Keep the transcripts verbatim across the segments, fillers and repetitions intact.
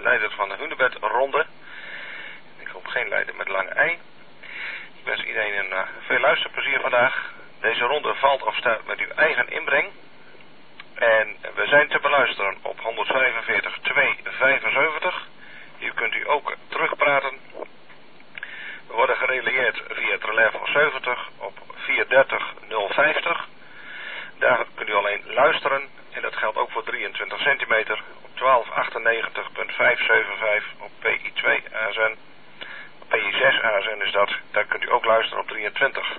leider van de Hunebedronde. Ik hoop geen leider met lange ei. Ik wens iedereen een uh, veel luisterplezier vandaag. Deze ronde valt of staat met uw eigen inbreng. En we zijn te beluisteren op honderdvijfenveertig twee vijfenzeventig. Hier kunt u ook terugpraten. We worden gerelieerd via het relais van zeventig op vierhonderddertig nul vijftig. Daar kunt u alleen luisteren. En dat geldt ook voor drieëntwintig centimeter op twaalf achtennegentig punt vijfhonderdzevenenvijftig op P I twee A S N. P I zes A S N is dat. Daar kunt u ook luisteren op drieëntwintig.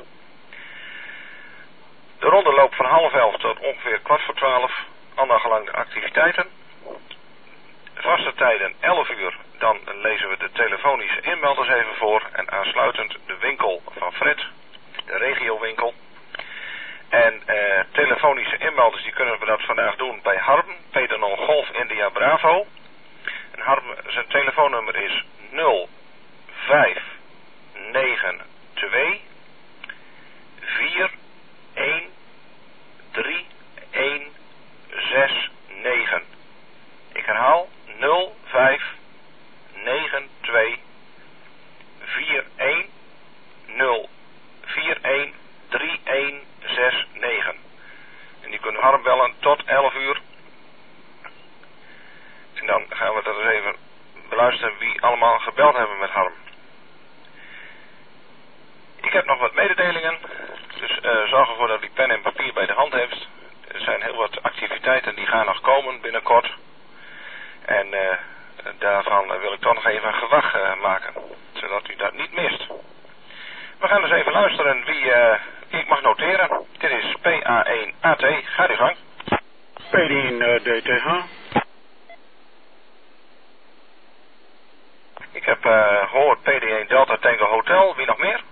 De ronde loopt van half elf tot ongeveer kwart voor twaalf. Anderhalf de activiteiten. Vaste tijden elf uur. Dan lezen we de telefonische inmelders even voor. En aansluitend de winkel van Fred. De regiowinkel. En eh, telefonische inmelders die kunnen we dat vandaag doen bij Harm. Peter nul Golf India Bravo. En Harm, zijn telefoonnummer is nul vijf negen twee vier een drie een zes negen. Ik herhaal nul vijf negen twee vier een nul vier een drie een zes negen. En die kunnen Harm bellen tot elf uur. En dan gaan we dat eens even beluisteren wie allemaal gebeld hebben met Harm. Ik heb nog wat mededelingen. Dus uh, zorg ervoor dat u pen en papier bij de hand heeft. Er zijn heel wat activiteiten die gaan nog komen binnenkort. En uh, daarvan wil ik toch nog even een gewag uh, maken. Zodat u dat niet mist. We gaan dus even luisteren wie, uh, wie ik mag noteren. Dit is P A één A T. Ga uw gang. P D één uh, D T H. Ik heb uh, gehoord P D één Delta Tango Hotel. Wie nog meer?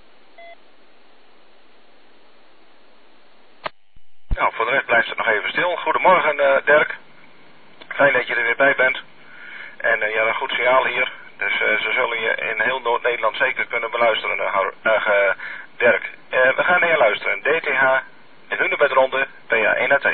Nou, voor de rest blijft het nog even stil. Goedemorgen uh, Dirk. Fijn dat je er weer bij bent. En uh, je hebt een goed signaal hier. Dus uh, ze zullen je in heel Noord-Nederland zeker kunnen beluisteren, uh, uh, Dirk. Uh, we gaan naar je luisteren. D T H, de Hunebedronde, P A één A T.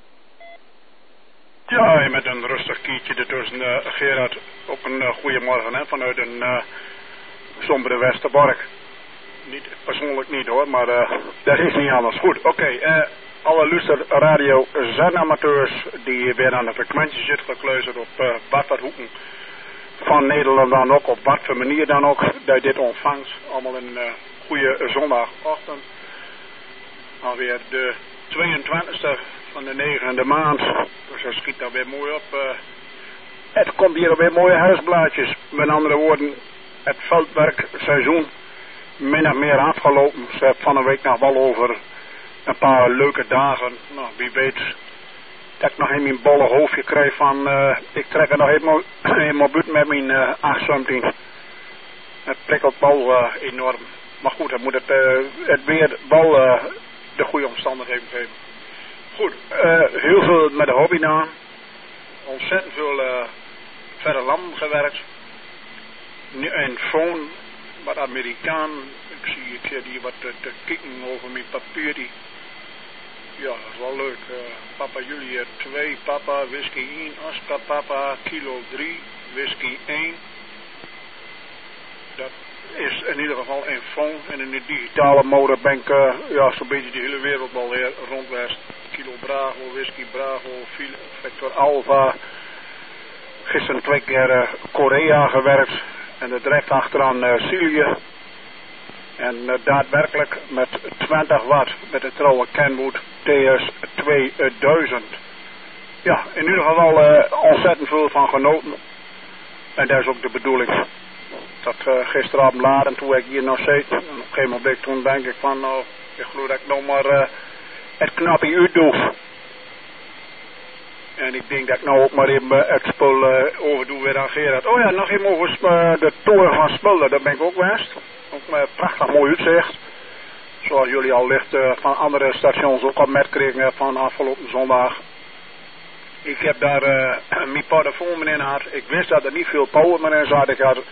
Ja, met een rustig kiertje ertussen. Uh, Gerard, ook een uh, goede morgen hè, vanuit een uh, sombere Westerbork. Niet, persoonlijk niet hoor, maar uh, dat is niet anders. Goed, oké. Okay, uh, alle luister radio zendamateurs die weer aan de frequentie zitten gekleuzerd op uh, wat wat hoeken van Nederland dan ook, op wat voor manier dan ook, dat dit ontvangt. Allemaal een uh, goede zondagochtend. Alweer de tweeëntwintigste van de negende maand. Dus dat schiet daar weer mooi op. Uh, het komt hier weer mooie herfstblaadjes. Met andere woorden, het veldwerkseizoen min of meer afgelopen. Ze hebben van een week nog wel over een paar leuke dagen. Nou, wie weet dat ik nog in mijn bolle hoofdje krijg van uh, ik trek er nog helemaal, helemaal buiten met mijn uh, acht zeventien. Het prikkelt wel uh, enorm. Maar goed, dan moet het, uh, het weer wel uh, de goede omstandigheden geven. Goed, uh, heel veel met de hobby na. Ontzettend veel uh, verre landen gewerkt. En phone, wat Amerikaan. Ik zie, ik zit hier wat te, te kijken over mijn papier. Die. Ja, dat is wel leuk. Uh, papa Juliet twee, papa, whisky één, Oscar papa, kilo drie, whisky één. Dat is in ieder geval een phone. En in de digitale mode ben ik uh, ja, zo'n beetje de hele wereld wel weer rondwest. Kilo Bravo, whisky Bravo, Vector Alpha. Gisteren twee keer uh, Korea gewerkt. En er direct achteraan uh, Syrië. En uh, daadwerkelijk met twintig watt met de trouwe Kenwood T S tweeduizend. Ja, in ieder geval uh, ontzettend veel van genoten. En dat is ook de bedoeling. Dat uh, gisteravond laat en toen ik hier nog zit. En op een gegeven moment toen denk ik van, nou, ik geloof dat ik nog maar uh, het knapje uitdoe. En ik denk dat ik nou ook maar even uh, het spul uh, overdoe weer aan Gerard. Oh ja, nog even over uh, de toren van Spullen, daar ben ik ook geweest. Ook met prachtig mooi uitzicht. Zoals jullie al licht uh, van andere stations ook al metkregen van afgelopen zondag. Ik heb daar uh, mijn portofoon in gehad. Ik wist dat er niet veel power meer in zat. Ik had uh,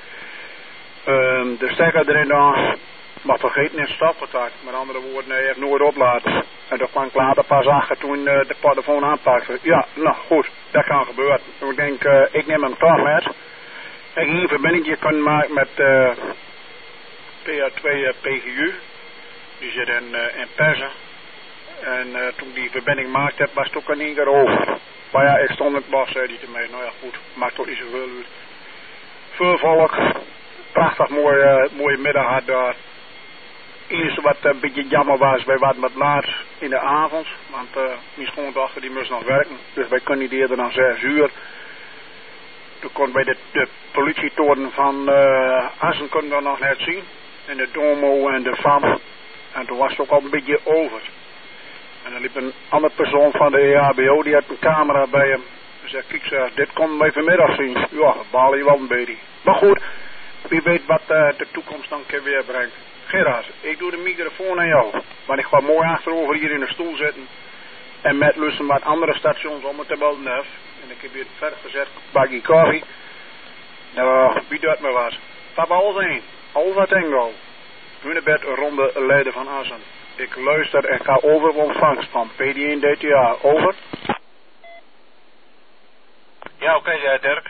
de stekker erin dan. Maar vergeet niet stopcontact. Met andere woorden, hij heeft nooit opladen. En toen kwam ik later pas achter toen uh, de portofoon aanpakte. Ja, nou goed, dat kan gebeuren. Dus ik denk, uh, ik neem hem toch met. En ik hier een verbinding kunnen maken met uh, P A twee uh, P G U. Die zit in, uh, in Persen. En uh, toen ik die verbinding maakte heb, was het ook in één keer over. Maar ja, ik stond in het bos, zei hij te mij. Nou ja, goed, maakt toch niet zoveel uit. Veel volk. Prachtig mooi, uh, mooie middag had daar. Het enige wat een beetje jammer was, wij waren wat laat in de avond. Want uh, mijn schoondochter die moest nog werken. Dus wij kunnen niet eerder dan zes uur. Toen kon bij de, de politietoren van uh, Assen konden we nog net zien. En de Domo en de V A M. En toen was het ook al een beetje over. En dan liep een andere persoon van de E H B O, die had een camera bij hem. Hij zei, kijk zeg, dit konden wij vanmiddag zien. Ja, baal je wel een beetje. Maar goed, wie weet wat uh, de toekomst dan keer weer brengt. Gerard, ik doe de microfoon aan jou. Want ik ga mooi achterover hier in de stoel zitten. En met lussen wat andere stations om het te belden af. En ik heb hier verder gezet, bakje koffie. Nou, wie doet me wat? Papa alles één. Alfa Tango. Hunebed ronde leider van Assen. Ik luister en ga over op ontvangst van P D één D T A. Over. Ja, oké, okay, Dirk.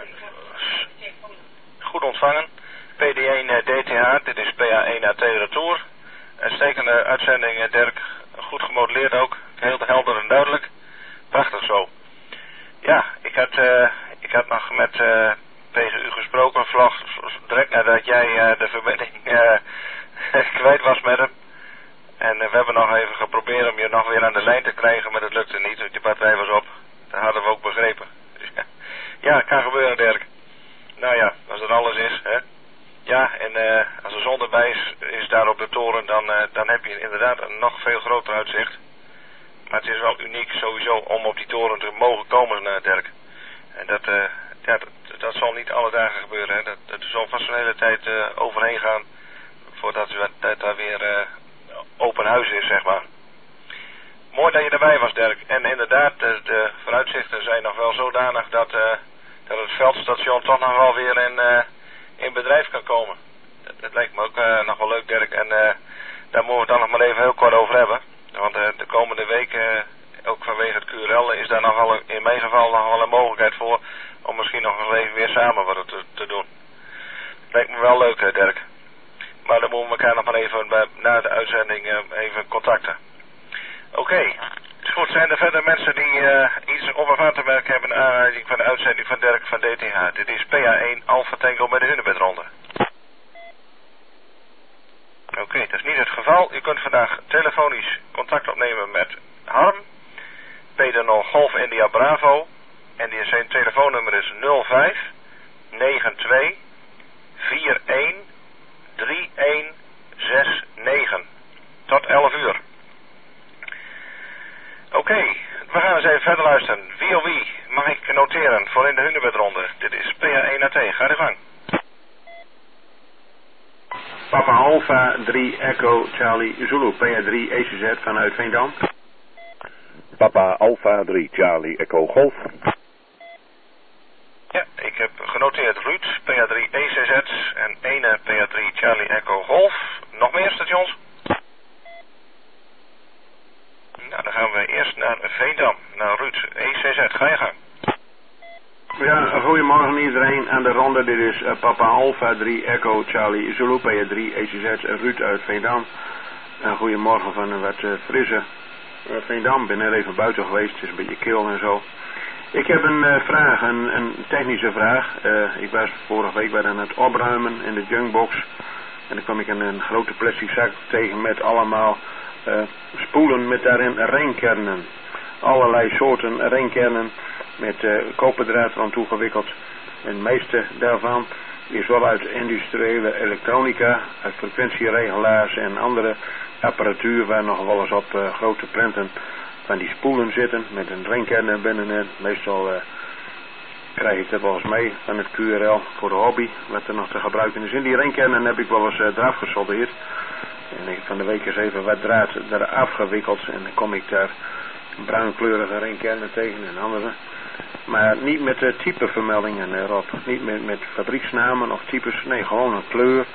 Goed ontvangen. P D één D T H, dit is P A één A T Retour. Uitstekende uitzending, Dirk. Goed gemodelleerd ook. Heel helder en duidelijk. Prachtig zo. Ja, ik had, uh, ik had nog met uh, P G U gesproken, vlog, direct nadat jij uh, de verbinding uh, kwijt was met hem. En uh, we hebben nog even geprobeerd om je nog weer aan de lijn te krijgen, maar dat lukte niet, want je batterij was op. Dat hadden we ook begrepen. Dus, ja. ja, het kan gebeuren, Dirk. Nou ja, als dat alles is, hè. Ja, en uh, als de zon erbij is, is daar op de toren, dan, uh, dan heb je inderdaad een nog veel groter uitzicht. Maar het is wel uniek sowieso om op die toren te mogen komen, uh, Dirk. En dat, uh, ja, dat, dat zal niet alle dagen gebeuren, hè. Dat, dat zal vast een hele tijd uh, overheen gaan voordat dat daar weer uh, open huis is, zeg maar. Mooi dat je erbij was, Dirk. En inderdaad, de, de vooruitzichten zijn nog wel zodanig dat, uh, dat het veldstation toch nog wel weer in, uh, in bedrijf kan komen. Dat, dat lijkt me ook uh, nog wel leuk, Dirk. En uh, daar moeten we het dan nog maar even heel kort over hebben. Want uh, de komende weken, uh, ook vanwege het Q R L, is daar nog wel een, in mijn geval nog wel een mogelijkheid voor om misschien nog eens even weer samen wat te, te doen. Dat lijkt me wel leuk, uh, Dirk. Maar dan moeten we elkaar nog maar even bij, na de uitzending uh, even contacten. Oké, okay. Dus goed, zijn er verder mensen die uh, iets op of aan te merken hebben naar aanleiding van de uitzending van Dirk van D T H. Dit is P A één Alpha Tango met de Hunebedronde. Oké, okay, dat is niet het geval. U kunt vandaag telefonisch contact opnemen met Harm, Peter nul Golf India Bravo. En die zijn telefoonnummer is nul vijf negen twee vier een drie een zes negen. Tot elf uur. Oké, okay, we gaan eens even verder luisteren. Wie of wie mag ik noteren voor in de Hunebedronde? Dit is P A één A T. Ga de gang. Papa Alpha drie Echo Charlie Zulu, P A drie E C Z vanuit Veendam. Papa Alpha drie Charlie Echo Golf. Ja, ik heb genoteerd Ruud, P A drie E C Z en ene P A drie Charlie Echo Golf. Nog meer stations? Nou, dan gaan we eerst naar Veendam, naar Ruud, E C Z. Ga je gang. Ja, goedemorgen iedereen aan de ronde. Dit is uh, Papa Alpha drie Echo Charlie Zulu, P A drie E C Z, Ruud uit Veendam. Uh, goedemorgen van een wat uh, frisse uh, Veendam. Ik ben er even buiten geweest, het is een beetje kil en zo. Ik heb een uh, vraag, een, een technische vraag. Uh, ik was vorige week bij aan het opruimen in de junkbox. En dan kwam ik een, een grote plastic zak tegen met allemaal uh, spoelen met daarin ringkernen. Allerlei soorten ringkernen met uh, koperdraad erom toegewikkeld. En het meeste daarvan is wel uit industriële elektronica, uit frequentieregelaars en andere apparatuur waar nog wel eens op uh, grote prenten van die spoelen zitten met een ringkern er binnenin. Meestal uh, krijg ik dat wel eens mee van het Q R L voor de hobby, wat er nog te gebruiken is. In die ringkernen heb ik wel eens uh, eraf gesoldeerd. En ik heb van de week eens even wat draad eraf gewikkeld en dan kom ik daar bruinkleurige ringkernen tegen en andere. Maar niet met uh, typevermeldingen erop. Niet met, met fabrieksnamen of types. Nee, gewoon een kleur.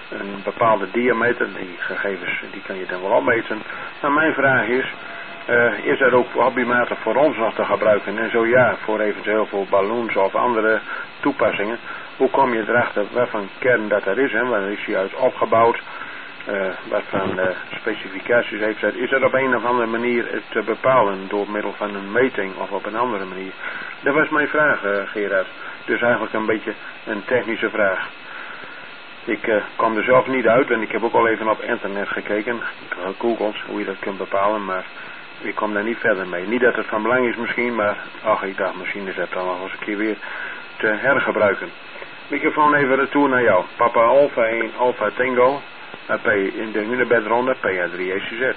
een bepaalde diameter. Die gegevens die kan je dan wel opmeten. Maar mijn vraag is, uh, is dat ook hobbymatig voor ons nog te gebruiken? En zo ja, voor eventueel voor balloons of andere toepassingen. Hoe kom je erachter wat voor kern dat er is? Hè? Waar is hij uit opgebouwd? Uh, wat voor uh, specificaties heeft dat? Is dat op een of andere manier te bepalen door middel van een meting of op een andere manier? Dat was mijn vraag, uh, Gerard. Dus eigenlijk een beetje een technische vraag. Ik uh, kwam er zelf niet uit en ik heb ook al even op internet gekeken. Ik heb gegoogeld hoe je dat kunt bepalen, maar ik kom daar niet verder mee. Niet dat het van belang is misschien, maar ach, ik dacht misschien is dat dan nog eens een keer weer te hergebruiken. Microfoon even retour naar jou. Papa Alpha één Alpha Tango. P in de hunebedronde P H drie E C Z.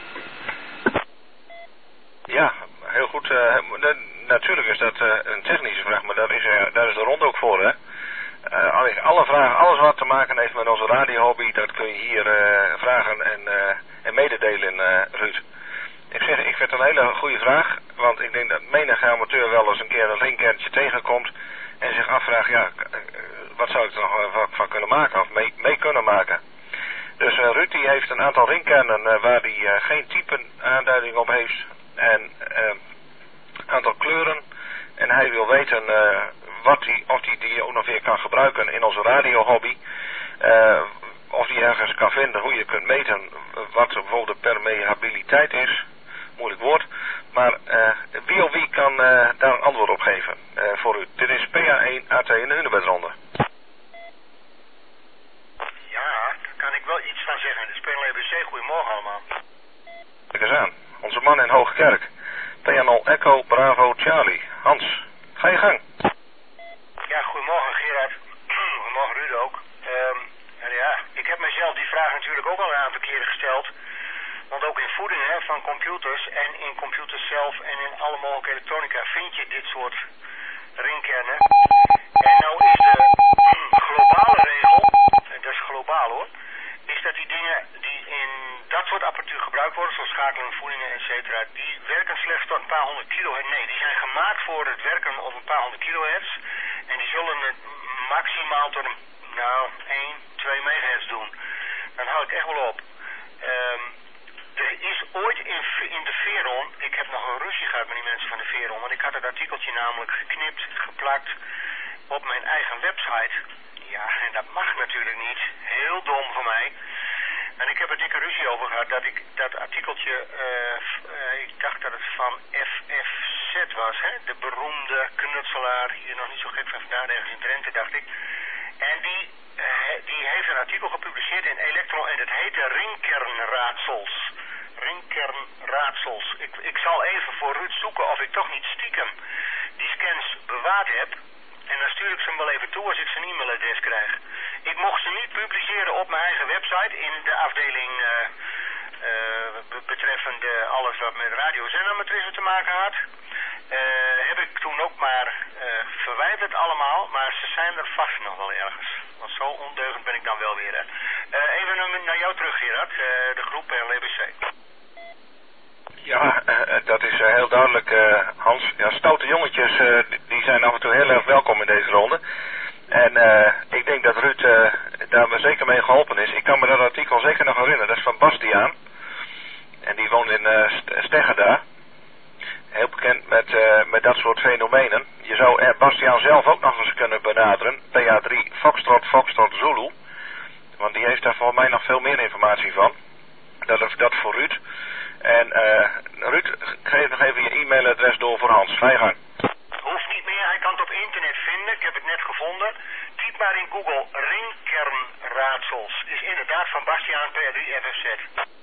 Ja, heel goed. Uh, de, natuurlijk is dat uh, een technische vraag, maar daar is, uh, daar is de ronde ook voor, hè. Uh, alle vragen, alles wat te maken heeft met onze radiohobby, dat kun je hier uh, vragen en, uh, en mededelen, uh, Ruud. Ik zeg, ik vind het een hele goede vraag, want ik denk dat menige amateur wel eens een keer een ringkernetje tegenkomt en zich afvraagt, ja, wat zou ik er nog van, van kunnen maken of mee, mee kunnen maken. Dus uh, Ruud die heeft een aantal ringkernen uh, waar hij uh, geen type aanduiding op heeft en een uh, aantal kleuren en hij wil weten uh, wat die, of hij die, die ook nog weer kan gebruiken in onze radiohobby. Uh, of die ergens kan vinden hoe je kunt meten wat bijvoorbeeld de permeabiliteit is. Moeilijk woord. Maar uh, wie of wie kan uh, daar een antwoord op geven uh, voor u. Dit is P H één A T in de Hunebedronde. Ja, daar kan ik wel iets van zeggen. De Spelen E B C, goedemorgen allemaal. Kijk eens aan. Onze man in Hoogkerk. P H nul Echo Bravo Charlie. Hans, ga je gang. Ja, goedemorgen Gerard. Goedemorgen Ruud ook. Um, en ja, ik heb mezelf die vraag natuurlijk ook al een aantal keren gesteld. Want ook in voeding hè, van computers en in computers zelf en in alle mogelijke elektronica vind je dit soort ringkernen. En nou is de globale regel, en dat is globaal hoor, is dat die dingen die in dat soort apparatuur gebruikt worden, zoals schakeling, voedingen, et cetera, die werken slechts tot een paar honderd kilohertz. Nee, die zijn gemaakt voor het werken op een paar honderd kilohertz. En die zullen het maximaal tot een, nou, één, twee megahertz doen. Dan hou ik echt wel op. Um, er is ooit in, in de Veron, ik heb nog een ruzie gehad met die mensen van de Veron, want ik had het artikeltje namelijk geknipt, geplakt op mijn eigen website. Ja, en dat mag natuurlijk niet. Heel dom van mij. En ik heb er dikke ruzie over gehad dat ik dat artikeltje, uh, uh, ik dacht dat het van F F Z was, hè? De beroemde knutselaar, hier nog niet zo gek van vandaan, ergens in Drenthe dacht ik. En die, uh, die heeft een artikel gepubliceerd in Elektron en het heette Ringkernraadsels. Ringkernraadsels. Ik, ik zal even voor Ruud zoeken of ik toch niet stiekem die scans bewaard heb. En dan stuur ik ze hem wel even toe als ik zijn e-mailadres krijg. Ik mocht ze niet publiceren op mijn eigen website in de afdeling uh, uh, betreffende alles wat met radiozendamatrissen te maken had. Uh, heb ik toen ook maar uh, verwijderd allemaal, maar ze zijn er vast nog wel ergens. Want zo ondeugend ben ik dan wel weer. Hè. Uh, even naar jou terug Gerard, uh, de groep L E B C. Ja, uh, dat is uh, heel duidelijk, uh, Hans. Ja, stoute jongetjes, uh, die zijn af en toe heel erg welkom in deze ronde. En uh, ik denk dat Ruud uh, daar zeker mee geholpen is. Ik kan me dat artikel zeker nog herinneren. Dat is van Bastiaan. En die woont in uh, Steggeda. Heel bekend met, uh, met dat soort fenomenen. Je zou uh, Bastiaan zelf ook nog eens kunnen benaderen. P H drie Foxtrot Foxtrot Zulu. Want die heeft daar volgens mij nog veel meer informatie van. Dat is dat voor Ruud. En uh, Ruud, geef nog even je e-mailadres door voor Hans. Ga je gang. Hoeft niet meer, hij kan het op internet vinden. Ik heb het net gevonden. Typ maar in Google Ringkernraadsels. Is inderdaad van Bastiaan P H drie F F Z.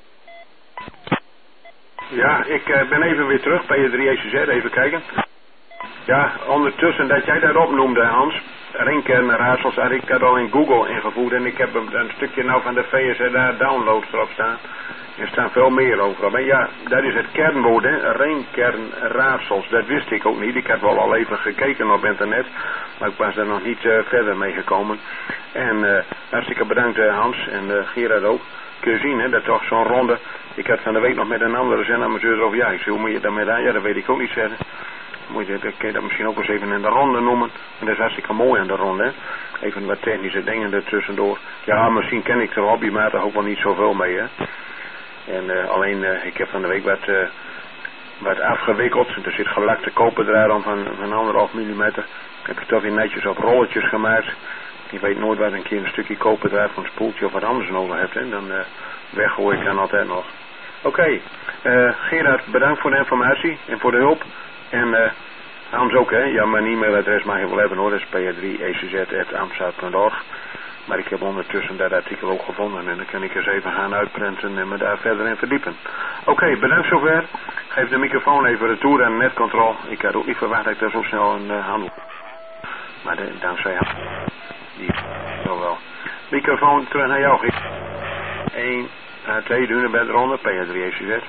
Ja, ik uh, ben even weer terug bij P H drie E C Z. Even kijken. Ja, ondertussen dat jij dat opnoemde, Hans. Ringkernraadsels had ik dat al in Google ingevoerd. En ik heb een stukje nou van de V S R downloads erop staan. Er staan veel meer over. Maar ja, dat is het kernwoord, hè. Ringkernraadsels. Dat wist ik ook niet. Ik heb wel al even gekeken op internet. Maar ik was daar nog niet uh, verder mee gekomen. En uh, hartstikke bedankt uh, Hans en uh, Gerard ook. Kun je zien, hè, dat toch zo'n ronde. Ik had van de week nog met een andere zendamateur over. Ja, ik zei, hoe moet je daarmee aan? Ja, dat weet ik ook niet verder. moet je, kun je dat misschien ook eens even in de ronde noemen. En dat is hartstikke mooi aan de ronde, hè. Even wat technische dingen er tussendoor. Ja, misschien ken ik er hobbymatig ook wel niet zoveel mee, hè. En uh, alleen, uh, ik heb van de week wat, uh, wat afgewikkeld. Er zit gelakte koperdraad aan van, van anderhalf millimeter. Ik heb het toch weer netjes op rolletjes gemaakt. Je weet nooit wat een keer een stukje koperdraad van een spoeltje of wat anders nodig hebt, hè. Dan uh, weggooi ik dan altijd nog. Oké, okay. uh, Gerard, bedankt voor de informatie en voor de hulp. En uh, Hans ook, hè. Ja, mijn e-mailadres mag je wel hebben, hoor. Dat is p r drie e c z apenstaartje amsterdam punt org. Maar ik heb ondertussen dat artikel ook gevonden en dan kan ik eens even gaan uitprinten en me daar verder in verdiepen. Oké, okay, bedankt zover. Geef de microfoon even retour aan netcontrol. Ik had ook niet verwacht dat ik daar zo snel een uh, handel. Maar de, dankzij hem. Die zo wel. Microfoon terug naar jou. één, twee, doen bij de ronde. P R drie E C Z.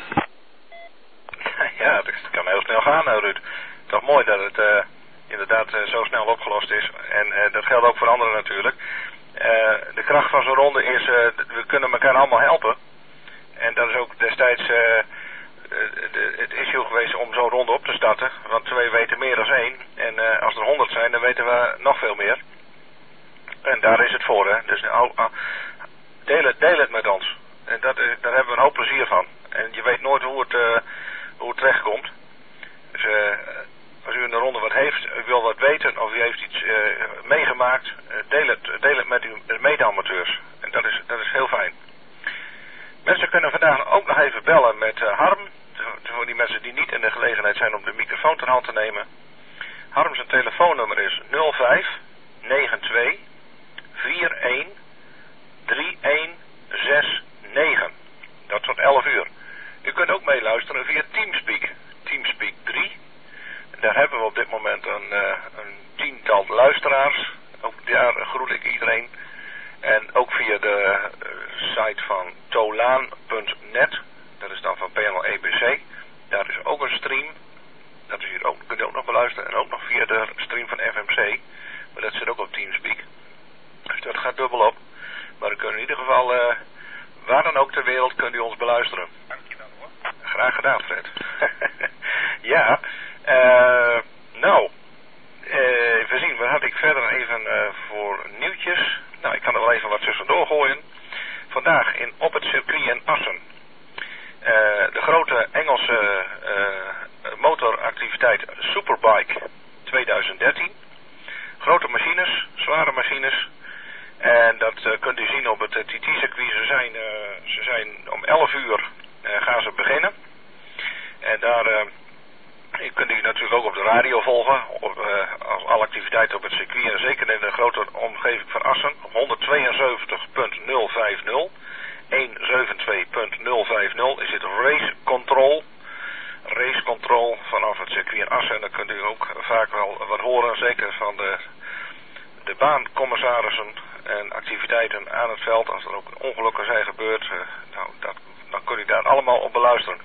Ja, dat kan heel snel gaan, nou, Ruud. Toch mooi dat het uh, inderdaad uh, zo snel opgelost is. En uh, dat geldt ook voor anderen natuurlijk. Uh, de kracht van zo'n ronde is, uh, we kunnen elkaar allemaal helpen. En dat is ook destijds uh, de, het issue geweest om zo'n ronde op te starten. Want twee weten meer dan één. En uh, als er honderd zijn, dan weten we nog veel meer. En daar is het voor, hè. Dus uh, uh, deel, het, deel het met ons. En dat, uh, daar hebben we een hoop plezier van. En je weet nooit hoe het, uh, hoe het terechtkomt. Dus uh, als u in de ronde wat heeft, u wil wat weten of u heeft iets uh, meegemaakt, uh, deel, het, deel het met uw mede-amateurs. En dat is, dat is heel fijn. Mensen kunnen vandaag ook nog even bellen met uh, Harm. Voor die mensen die niet in de gelegenheid zijn om de microfoon ter hand te nemen. Harm zijn telefoonnummer is nul vijf negen twee vier een drie een zes negen. Dat tot elf uur. U kunt ook meeluisteren via Teamspeak. Teamspeak drie. Daar hebben we op dit moment een, uh, een tiental luisteraars. Ook daar groet ik iedereen. En ook via de uh, site van tolaan punt net. Dat is dan van P N L E B C. Daar is ook een stream. Dat is hier ook, kunt u ook nog beluisteren. En ook nog via de stream van F M C. Maar dat zit ook op Teamspeak. Dus dat gaat dubbel op. Maar u kunt in ieder geval, uh, waar dan ook ter wereld, kunt u ons beluisteren. Dankjewel hoor. Graag gedaan, Fred. Ja, uh, nou, uh, even zien, wat had ik verder even uh, voor nieuwtjes? Nou, ik kan er wel even wat tussendoor gooien. Vandaag in, op het circuit in Assen. Uh, de grote Engelse uh, motoractiviteit Superbike twintig dertien. Grote machines, zware machines. En dat uh, kunt u zien op het uh, T T-circuit. Ze zijn, uh, ze zijn om elf uur uh, gaan ze beginnen. En daar uh, kunt u natuurlijk ook op de radio volgen. Op, uh, als alle activiteiten op het circuit. En zeker in de grote omgeving van Assen. Op honderdtweeënzeventig punt nul vijftig. honderdzevenentwintig punt nul vijftig is het Race Control. Race Control vanaf het circuit in Assen. En dan kunt u ook vaak wel wat horen. Zeker van de, de baancommissarissen en activiteiten aan het veld. Als er ook ongelukken zijn gebeurd. Uh, nou, dat, dan kunt u daar allemaal op beluisteren.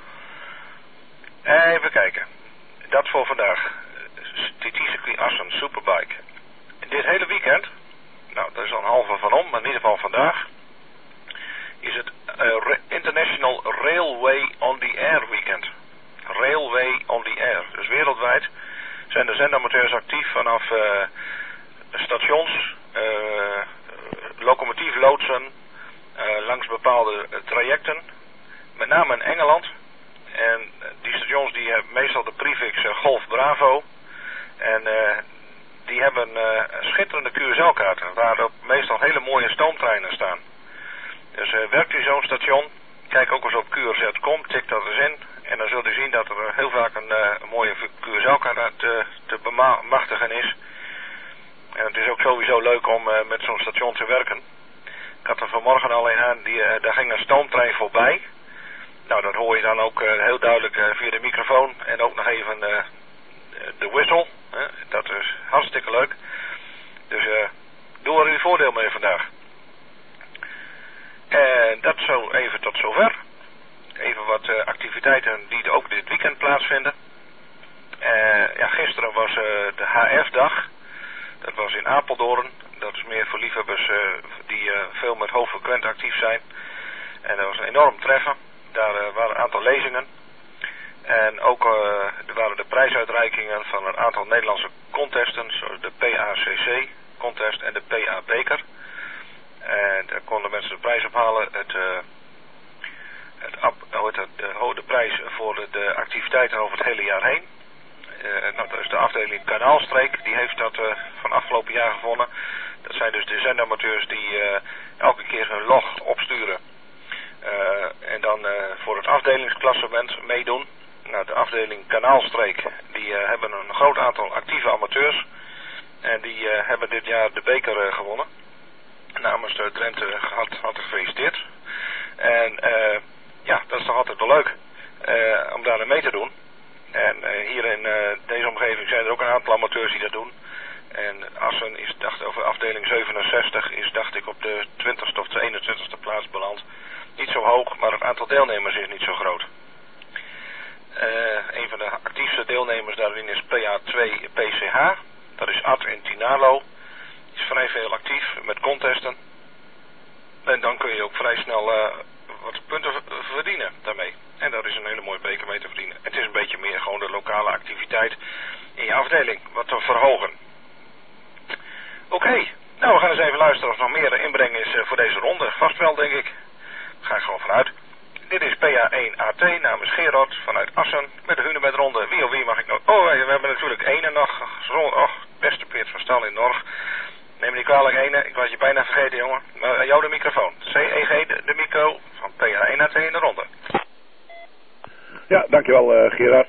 Even kijken. Dat voor vandaag. T T-circuit Assen Superbike. Dit hele weekend. Nou, daar is al een halve van om. Maar in ieder geval vandaag. Is het uh, International Railway on the Air weekend. Railway on the Air. Dus wereldwijd zijn de zendamateurs actief vanaf uh, stations, uh, locomotiefloodsen, uh, langs bepaalde uh, trajecten. Met name in Engeland. En die stations die hebben meestal de prefix uh, Golf Bravo. En uh, die hebben uh, schitterende Q S L-kaarten. Waar ook meestal hele mooie stoomtreinen staan. Dus uh, werkt u zo'n station, kijk ook eens op Q R Z punt com, tik dat eens in. En dan zult u zien dat er uh, heel vaak een, uh, een mooie Q S L-kaart te, te bemachtigen is. En het is ook sowieso leuk om uh, met zo'n station te werken. Ik had er vanmorgen alleen aan, die, uh, daar ging een stoomtrein voorbij. Nou, dat hoor je dan ook uh, heel duidelijk uh, via de microfoon. En ook nog even uh, de whistle. Uh, dat is hartstikke leuk. Dus uh, doe er uw voordeel mee vandaag. En dat zo even tot zover. Even wat uh, activiteiten die ook dit weekend plaatsvinden. Uh, ja, gisteren was uh, de H F-dag. Dat was in Apeldoorn. Dat is meer voor liefhebbers uh, die uh, veel met hoogfrequent actief zijn. En dat was een enorm treffen. Daar uh, waren een aantal lezingen. En ook uh, er waren de prijsuitreikingen afdelingen van een aantal Nederlandse contesten, zoals de P A C C contest en de P A beker. En daar konden mensen de prijs ophalen. Het, uh, het, hoe heet het, de, de prijs voor de, de activiteiten over het hele jaar heen. Uh, nou, dat is de afdeling Kanaalstreek, die heeft dat uh, van afgelopen jaar gewonnen. Dat zijn dus de zendamateurs die uh, elke keer hun log opsturen. Uh, en dan uh, voor het afdelingsklassement meedoen. Nou, de afdeling Kanaalstreek, die uh, hebben een groot aantal actieve amateurs. En die uh, hebben dit jaar de beker uh, gewonnen. Namens de Drenthe had, had gefeliciteerd. En uh, ja, dat is toch altijd wel leuk uh, om daar mee te doen. En uh, hier in uh, deze omgeving zijn er ook een aantal amateurs die dat doen. En Assen is, dacht, over afdeling zevenenzestig is, dacht ik, op de twintigste of de eenentwintigste plaats beland. Niet zo hoog, maar het aantal deelnemers is niet zo groot. Uh, een van de actiefste deelnemers daarin is P A twee P C H. Dat is Ad in Tinalo. Is vrij veel actief met contesten. En dan kun je ook vrij snel uh, wat punten verdienen daarmee. En daar is een hele mooie beker mee te verdienen. Het is een beetje meer gewoon de lokale activiteit in je afdeling wat te verhogen. Oké, okay. Nou we gaan eens even luisteren of er nog meer inbreng is uh, voor deze ronde. Vast wel, denk ik. Daar ga ik gewoon vanuit. Dit is P A één A T namens Gerard vanuit Assen met de Hunebedronde. Wie of wie mag ik nog? Oh, we hebben natuurlijk Ene nog. Och, beste Peert van Stal in Norg. Neem me niet kwalijk, Ene. Ik was je bijna vergeten, jongen. Maar aan jou de microfoon. C E G, de, de micro van P A één A T in de ronde. Ja, dankjewel uh, Gerard.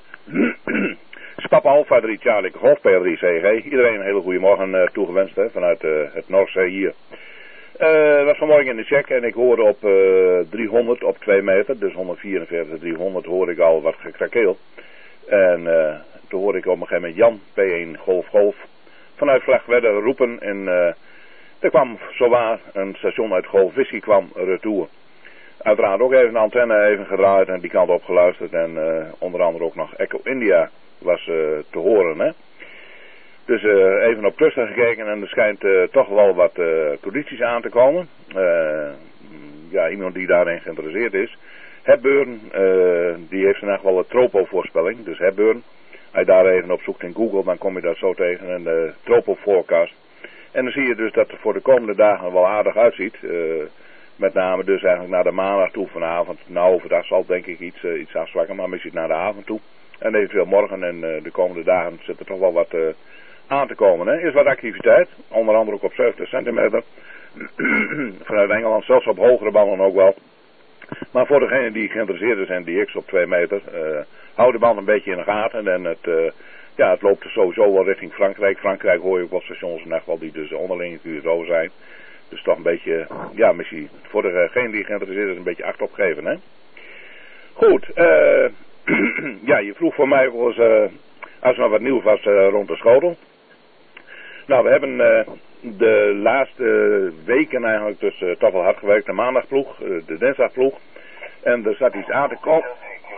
Papa Alpha drie Charlie Golf P A drie C E G. Iedereen een hele goede morgen uh, toegewenst hè, vanuit uh, het Norse hier. Uh, was vanmorgen in de check en ik hoorde op uh, driehonderd op twee meter, dus honderdvierenveertig, driehonderd hoorde ik al wat gekrakeel. En uh, toen hoorde ik op een gegeven moment Jan P één Golf Golf vanuit Vlagtwedde roepen en uh, er kwam zowaar een station uit Golf Whisky kwam retour. Uiteraard ook even de antenne even gedraaid en die kant op geluisterd en uh, onder andere ook nog Echo India was uh, te horen hè. Dus uh, even op Cluster gekeken en er schijnt uh, toch wel wat uh, condities aan te komen. Uh, ja, iemand die daarin geïnteresseerd is. Hepburn, uh, die heeft in ieder geval een tropo-voorspelling. Dus Hepburn, als je daar even op zoekt in Google, dan kom je daar zo tegen. En de tropo-forecast. En dan zie je dus dat het voor de komende dagen wel aardig uitziet. Uh, met name dus eigenlijk naar de maandag toe vanavond. Nou, overdag zal denk ik iets, uh, iets afzwakken, maar misschien naar de avond toe. En eventueel morgen en uh, de komende dagen zit er toch wel wat... Uh, aan te komen. Hè. Is wat activiteit, onder andere ook op zeventig centimeter. Vanuit Engeland, zelfs op hogere ballen ook wel. Maar voor degenen die geïnteresseerd zijn, die X op twee meter, uh, hou de bal een beetje in de gaten. En het, uh, ja, het loopt er sowieso wel richting Frankrijk. Frankrijk hoor je ook wat stations in wel die dus onderling Q S O zijn. Dus toch een beetje, ja, misschien voor degenen die geïnteresseerd is, een beetje acht opgeven. Hè. Goed, uh, ja, je vroeg voor mij wel eens, uh, als er nog wat nieuws was uh, rond de schotel. Nou, we hebben uh, de laatste weken eigenlijk dus uh, toch wel hard gewerkt. De maandagploeg, uh, de dinsdagploeg. En er zat iets aan te komen.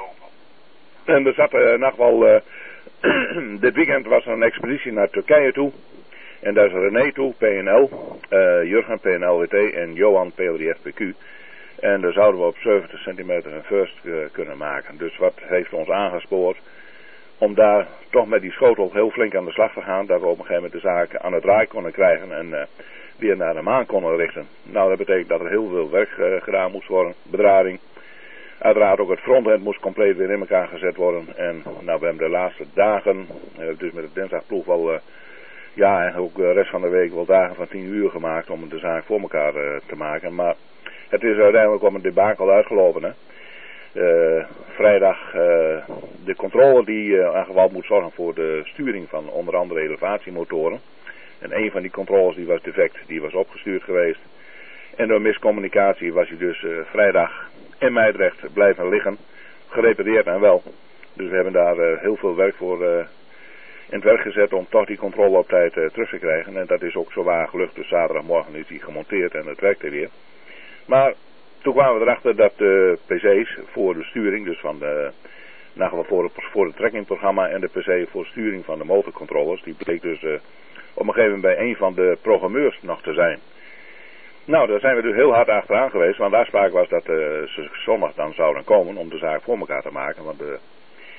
En er zat uh, nog wel... Uh, dit weekend was er een expeditie naar Turkije toe. En daar is René toe, P N L. Uh, Jurgen, P N L W T en Johan, P drie F P Q. En daar zouden we op zeventig centimeter een first uh, kunnen maken. Dus wat heeft ons aangespoord... om daar toch met die schotel heel flink aan de slag te gaan. Dat we op een gegeven moment de zaak aan het draai konden krijgen. En uh, weer naar de maan konden richten. Nou, dat betekent dat er heel veel werk uh, gedaan moest worden. Bedrading. Uiteraard ook het frontend moest compleet weer in elkaar gezet worden. En nou, we hebben de laatste dagen, uh, dus met het dinsdagploeg wel... Uh, ja, en ook de rest van de week wel dagen van tien uur gemaakt om de zaak voor elkaar uh, te maken. Maar het is uiteindelijk om een debakel uitgelopen, hè. Uh, vrijdag uh, de controle die uh, aangewald moet zorgen voor de sturing van onder andere elevatiemotoren. En een van die controles die was defect, die was opgestuurd geweest. En door miscommunicatie was hij dus uh, vrijdag in Meidrecht blijven liggen. Gerepareerd en wel. Dus we hebben daar uh, heel veel werk voor uh, in het werk gezet om toch die controle op tijd uh, terug te krijgen. En dat is ook zo waar gelukt. Dus zaterdagmorgen is die gemonteerd en het werkte weer. Maar toen kwamen we erachter dat de P C's voor de sturing, dus van de, nou, voor het, voor het trackingprogramma en de P C voor sturing van de motorcontrollers, die bleek dus uh, op een gegeven moment bij een van de programmeurs nog te zijn. Nou, daar zijn we dus heel hard achteraan geweest, want de afspraak was dat uh, ze zondag dan zouden komen om de zaak voor elkaar te maken, want de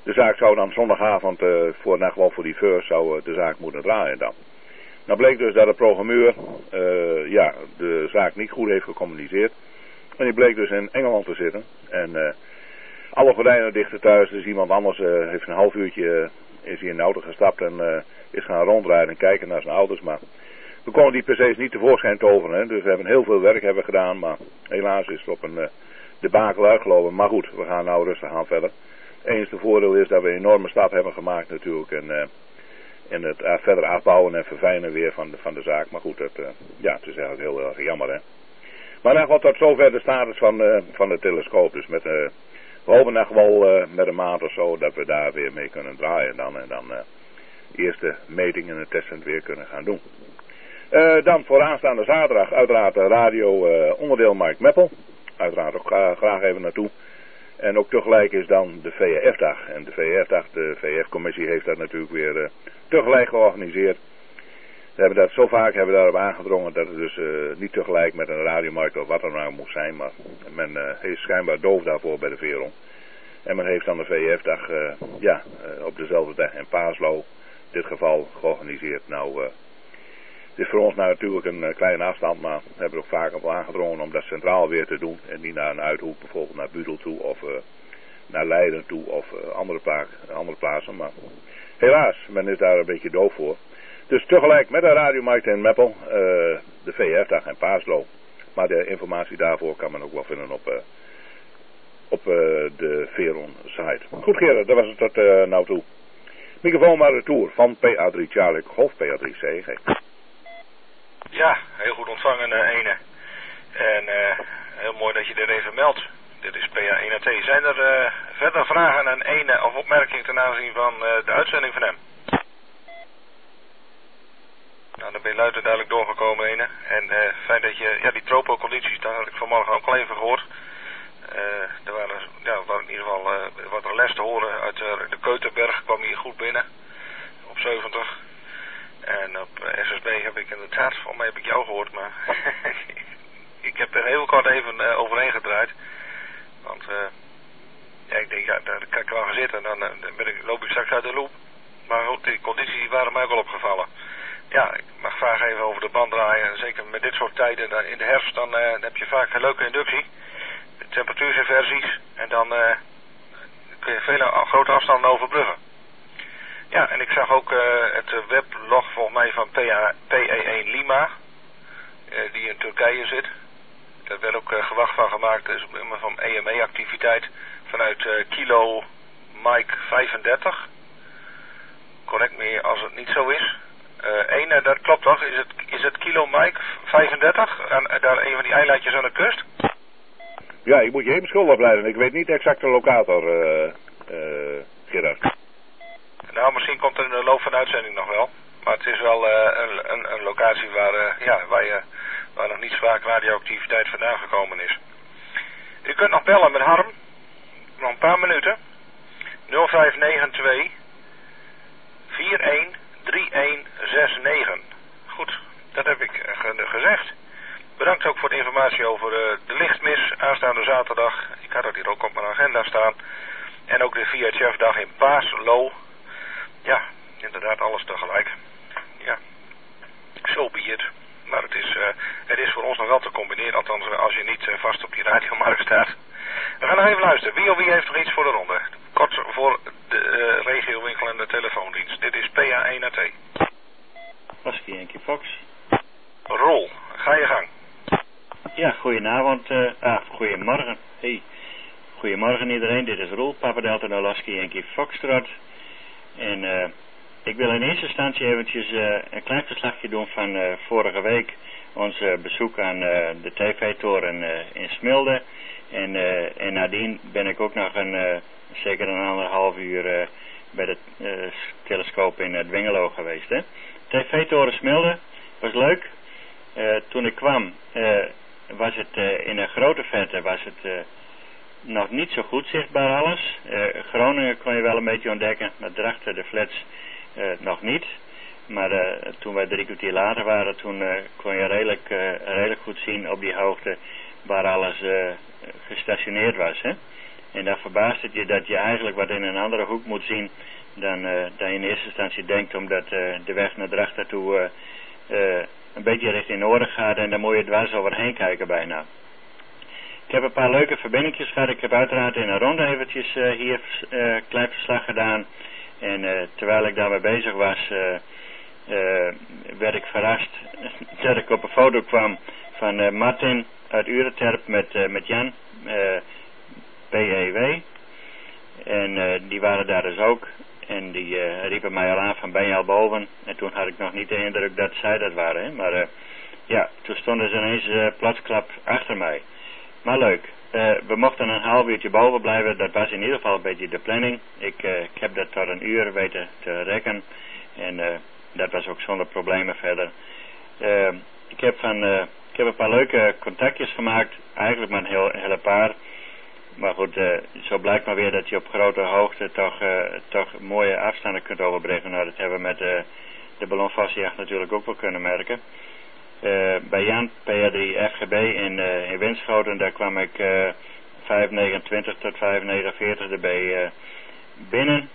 de zaak zou dan zondagavond, uh, voor, in geval voor die first, zou uh, de zaak moeten draaien dan. Nou bleek dus dat de programmeur uh, ja, de zaak niet goed heeft gecommuniceerd. En die bleek dus in Engeland te zitten. En uh, alle gordijnen dichten thuis, dus iemand anders uh, heeft een half uurtje, uh, is hij in de auto gestapt en uh, is gaan rondrijden en kijken naar zijn auto's. Maar we konden die P C's niet tevoorschijn toveren, hè? Dus we hebben heel veel werk hebben gedaan, maar helaas is het op een uh, debakel uitgelopen. Maar goed, we gaan nou rustig aan verder. Het enige voordeel is dat we een enorme stap hebben gemaakt natuurlijk. En, uh, en het uh, verder afbouwen en verfijnen weer van de, van de zaak. Maar goed, het, uh, ja, het is eigenlijk heel erg jammer, hè. Maar dan gaat tot zover de status van, uh, van de telescoop. Dus met, uh, we hopen nog wel uh, met een maand of zo dat we daar weer mee kunnen draaien dan. En dan uh, eerste metingen en testen weer kunnen gaan doen. Uh, dan voor aanstaande zaterdag uiteraard de radio uh, onderdeel Mike Meppel. Uiteraard ook gra graag even naartoe. En ook tegelijk is dan de V E F-dag. En de V E F-dag, de V E F-commissie heeft dat natuurlijk weer uh, tegelijk georganiseerd. We hebben dat zo vaak hebben we daarop aangedrongen dat het dus uh, niet tegelijk met een radiomarkt of wat er nou moest zijn. Maar men uh, is schijnbaar doof daarvoor bij de Veron. En men heeft dan de V E F-dag uh, ja, uh, op dezelfde dag in Paaslo, in dit geval georganiseerd. Nou, uh, het is voor ons nou natuurlijk een uh, kleine afstand, maar we hebben er ook vaak op aangedrongen om dat centraal weer te doen. En niet naar een uithoek, bijvoorbeeld naar Budel toe of uh, naar Leiden toe of uh, andere, plaak, andere plaatsen. Maar helaas, men is daar een beetje doof voor. Dus tegelijk met de radiomarkt in Meppel, uh, de V E F-dag en Paaslo. Maar de informatie daarvoor kan men ook wel vinden op, uh, op uh, de Veron-site. Goed Gerard, dat was het tot uh, nou toe. Microfoon maar retour van P A drie Charlie Golf P A drie C G. Ja, heel goed ontvangen uh, Ene. En uh, heel mooi dat je er even meldt. Dit is P A één A T. Zijn er uh, verder vragen aan Ene of opmerkingen ten aanzien van uh, de uitzending van hem? Nou, dan ben je luid en duidelijk doorgekomen, Ene. En uh, fijn dat je, ja, die tropocondities, daar had ik vanmorgen ook al even gehoord. Uh, er waren, ja, waren in ieder geval uh, wat relais te horen uit uh, de Keuterberg, kwam hier goed binnen. Op zeventig. En op uh, S S B heb ik inderdaad, volgens mij heb ik jou gehoord, maar ik heb er heel kort even uh, overheen gedraaid. Want uh, ja, ik denk, ja, daar kan ik wel gaan zitten en dan, uh, dan ben ik, loop ik straks uit de loop. Maar goed, die condities waren mij ook wel opgevallen. Ja, ik mag graag even over de band draaien. Zeker met dit soort tijden, dan in de herfst, dan, uh, dan heb je vaak een leuke inductie. De temperatuursinversies. En dan uh, kun je vele grote afstanden overbruggen. Ja, en ik zag ook uh, het weblog volgens mij van P E één Lima. Uh, die in Turkije zit. Daar werd ook uh, gewacht van gemaakt. Dus van E M E-activiteit. Vanuit uh, Kilo Mike vijfendertig. Correct me als het niet zo is. Uh, Eén, dat klopt toch? Is het, is het Kilo Mike vijfendertig? Aan, daar een van die eilandjes aan de kust? Ja, ik moet je even schuldig blijven. Ik weet niet exact de locator, uh, uh, Gerard. Nou, misschien komt er in de loop van de uitzending nog wel. Maar het is wel uh, een, een, een locatie waar, uh, ja, waar, je, waar nog niet zo vaak radioactiviteit vandaan gekomen is. U kunt nog bellen met Harm. Nog een paar minuten. nul vijf negen twee vier een drie een zes negen. Goed, dat heb ik ge gezegd. Bedankt ook voor de informatie over uh, de lichtmis aanstaande zaterdag. Ik had het hier ook op mijn agenda staan. En ook de V H F-dag in Paaslo. Ja, inderdaad alles tegelijk. Ja, zo be it. Maar het is, uh, het is voor ons nog wel te combineren, althans als je niet uh, vast op die radiomarkt staat. We gaan nog even luisteren. Wie of wie heeft nog iets voor de ronde? Kort voor de uh, regiowinkel en de telefoondienst. Dit is P A één A T. Lasky Yankee Fox. Rol, ga je gang. Ja, goedenavond. Uh, ah, goedemorgen. Hey. Goedemorgen iedereen, dit is Roel, Papa Delta Lasky Yankee Foxtrot. En uh, ik wil in eerste instantie eventjes uh, een klein verslagje doen van uh, vorige week. Ons uh, bezoek aan uh, de T V-toren uh, in Smilde. En, uh, en nadien ben ik ook nog een, uh, zeker een anderhalf uur uh, bij de uh, telescoop in uh, Dwingelo geweest. Hè. T V-toren Smilde was leuk. Uh, toen ik kwam uh, was het uh, in een grote verte was het uh, nog niet zo goed zichtbaar alles. Uh, Groningen kon je wel een beetje ontdekken, maar Drachten, de flats uh, nog niet. Maar uh, toen wij drie kwartier later waren, toen uh, kon je redelijk, uh, redelijk goed zien op die hoogte waar alles uh, gestationeerd was. Hè? En dan verbaast het je dat je eigenlijk wat in een andere hoek moet zien dan, uh, dan je in eerste instantie denkt, omdat uh, de weg naar Drachten toe uh, uh, een beetje richting noorden gaat en dan moet je dwars overheen kijken bijna. Ik heb een paar leuke verbindingjes gehad. Ik heb uiteraard in een ronde eventjes uh, hier uh, klein verslag gedaan. En uh, terwijl ik daarmee bezig was, uh, uh, werd ik verrast dat ik op een foto kwam van uh, Martin uit Ureterp met, uh, met Jan, uh, P E W. En uh, die waren daar dus ook. En die uh, riepen mij al aan van ben je al boven? En toen had ik nog niet de indruk dat zij dat waren. Hè? Maar uh, ja, toen stonden ze ineens uh, platsklap achter mij. Maar leuk. Uh, we mochten een half uurtje boven blijven. Dat was in ieder geval een beetje de planning. Ik, uh, ik heb dat tot een uur weten te rekken. En uh, dat was ook zonder problemen verder. Uh, ik, heb van, uh, ik heb een paar leuke contactjes gemaakt. Eigenlijk maar een heel, hele paar. Maar goed, uh, zo blijkt maar weer dat je op grote hoogte toch, uh, toch mooie afstanden kunt overbruggen. Nou, dat hebben we met uh, de ballonvastjacht natuurlijk ook wel kunnen merken. Uh, bij Jan, P R drie F G B in, uh, in Winschoten, daar kwam ik uh, vijf negenentwintig tot vijf negenenveertig dB uh, binnen.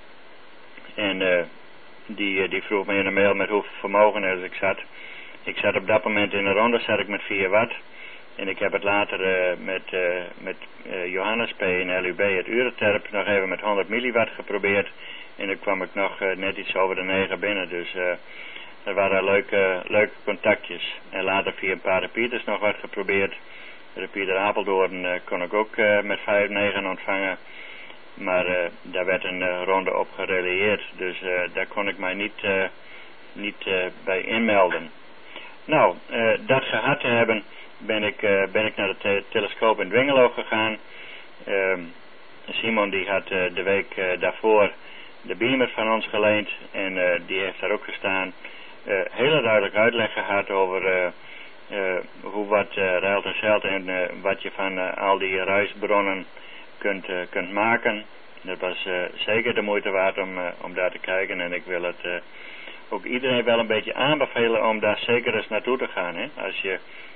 En uh, die, uh, die vroeg me in een mail met hoeveel vermogen er ik zat. Ik zat op dat moment in een ronde, zat ik met vier watt. En ik heb het later uh, met, uh, met uh, Johannes P. en L U B het Ureterp nog even met honderd milliwatt geprobeerd. En dan kwam ik nog uh, net iets over de negen binnen. Dus uh, er waren leuke, leuke contactjes. En later via een paar repeaters nog wat geprobeerd. De repeater Apeldoorn uh, kon ik ook uh, met vijf negen ontvangen. Maar uh, daar werd een uh, ronde op gerelieerd. Dus uh, daar kon ik mij niet, uh, niet uh, bij inmelden. Nou, uh, dat gehad te hebben, ben ik, uh, ben ik naar de te telescoop in Dwingelo gegaan. Uh, Simon die had uh, de week uh, daarvoor de beamer van ons geleend. En uh, die heeft daar ook gestaan. Uh, hele duidelijk uitleg gehad over uh, uh, hoe wat uh, ruilt en zeilt en uh, wat je van uh, al die ruisbronnen kunt, uh, kunt maken. Dat was uh, zeker de moeite waard om, uh, om daar te kijken. En ik wil het uh, ook iedereen wel een beetje aanbevelen om daar zeker eens naartoe te gaan. Hè? Als je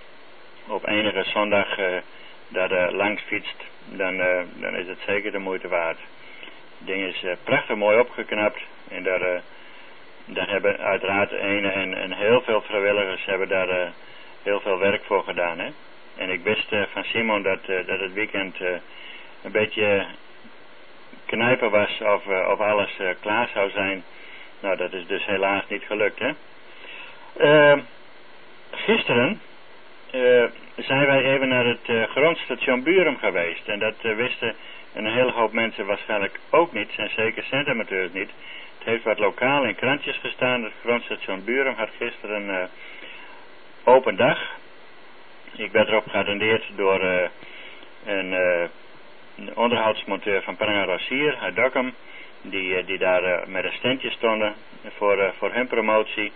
op enige zondag uh, daar uh, langs fietst, dan, uh, dan is het zeker de moeite waard. Het ding is uh, prachtig mooi opgeknapt. En daar, uh, daar hebben uiteraard een en, en heel veel vrijwilligers hebben daar uh, heel veel werk voor gedaan. Hè? En ik wist uh, van Simon dat, uh, dat het weekend uh, een beetje knijpen was of, uh, of alles uh, klaar zou zijn. Nou, dat is dus helaas niet gelukt. Hè? Uh, gisteren uh, zijn wij even naar het uh, grondstation Burum geweest. En dat uh, wisten een hele hoop mensen waarschijnlijk ook niet. En zeker centamateurs niet. Het heeft wat lokaal in krantjes gestaan. Het grondstation Burum had gisteren een uh, open dag. Ik werd erop geattendeerd door uh, een, uh, een onderhoudsmonteur van Pranga Rossier uit Dokkum. Die, uh, die daar uh, met een standje stonden voor, uh, voor hun promotie.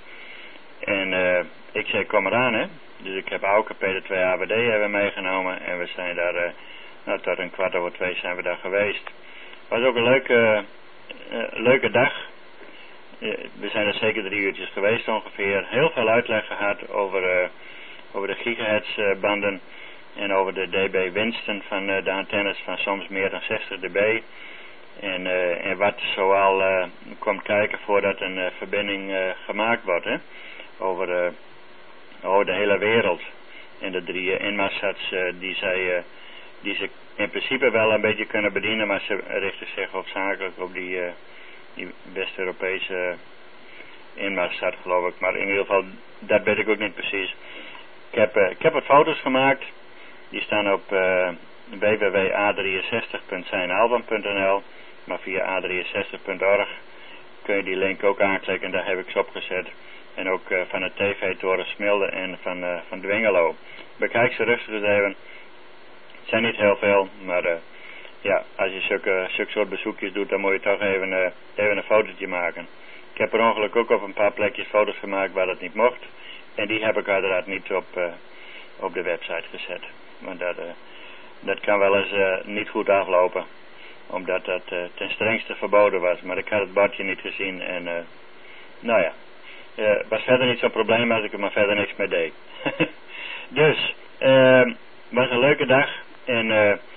En uh, ik zei kom eraan hè. Dus ik heb Auke P D twee A W D hebben meegenomen. En we zijn daar, uh, nou tot een kwart over twee zijn we daar geweest. Het was ook een leuke, uh, leuke dag. Uh, we zijn er zeker drie uurtjes geweest ongeveer. Heel veel uitleg gehad over, uh, over de gigahertz uh, banden. En over de dB winsten van uh, de antennes van soms meer dan zestig dB. En, uh, en wat zoal uh, komt kijken voordat een uh, verbinding uh, gemaakt wordt. Hè? Over, uh, over de hele wereld. En de drie uh, Inmarsats uh, die, zij, uh, die ze in principe wel een beetje kunnen bedienen. Maar ze richten zich hoofdzakelijk op die, uh, die West-Europese uh, Inmarsat geloof ik. Maar in ieder geval, dat weet ik ook niet precies. Ik heb, uh, ik heb wat foto's gemaakt. Die staan op uh, w w w punt a drieënzestig punt zijn album punt n l. Maar via a drieënzestig punt org kun je die link ook aanklikken. Daar heb ik ze opgezet. En ook uh, van het T V-toren Smilde en van, uh, van Dwingelo. Bekijk ze rustig eens even. Het zijn niet heel veel. Maar uh, ja, als je zulke, zulke soort bezoekjes doet, dan moet je toch even, uh, even een fotootje maken. Ik heb per ongeluk ook op een paar plekjes foto's gemaakt waar dat niet mocht. En die heb ik uiteraard niet op, uh, op de website gezet. Want dat, uh, dat kan wel eens uh, niet goed aflopen. Omdat dat uh, ten strengste verboden was. Maar ik had het bordje niet gezien. En uh, nou ja. Het uh, was verder niet zo'n probleem als ik er maar verder niks mee deed. Dus. Uh, was een leuke dag. En uh,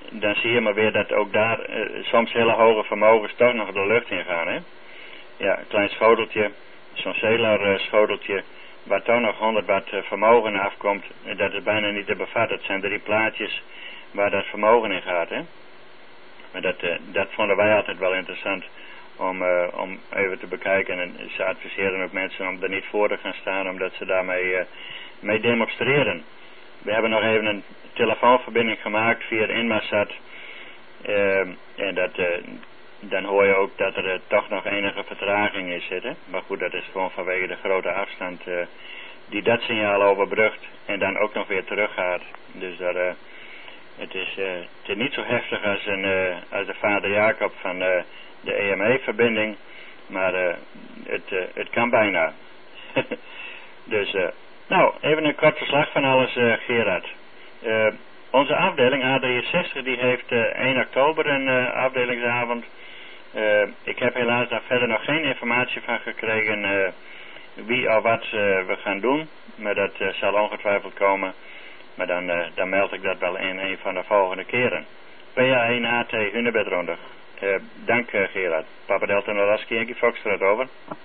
dan zie je maar weer dat ook daar uh, soms hele hoge vermogens toch nog de lucht in gaan. Hè? Ja, een klein schoteltje, zo'n Celar uh, schoteltje, waar toch nog honderd watt uh, vermogen afkomt, uh, dat is bijna niet te bevatten. Het zijn drie plaatjes waar dat vermogen in gaat. Hè? Maar dat, uh, dat vonden wij altijd wel interessant om, uh, om even te bekijken. En ze adviseren ook mensen om er niet voor te gaan staan, omdat ze daarmee uh, mee demonstreren. We hebben nog even een telefoonverbinding gemaakt via Inmarsat. Uh, en dat, uh, dan hoor je ook dat er uh, toch nog enige vertraging in zit. Hè? Maar goed, dat is gewoon vanwege de grote afstand uh, die dat signaal overbrugt en dan ook nog weer teruggaat. Dus dat, uh, het, is, uh, het is niet zo heftig als, een, uh, als de vader Jacob van uh, de E M E-verbinding. Maar uh, het, uh, het kan bijna. Dus... Uh, Nou, even een kort verslag van alles, uh, Gerard. Uh, onze afdeling A drieënzestig die heeft uh, één oktober een uh, afdelingsavond. Uh, ik heb helaas daar verder nog geen informatie van gekregen uh, wie of wat uh, we gaan doen. Maar dat uh, zal ongetwijfeld komen. Maar dan, uh, dan meld ik dat wel in een van de volgende keren. P A één A T Hunebedrondig. Uh, dank uh, Gerard. Papa Delta Nolaski en Kie Foxtrot over.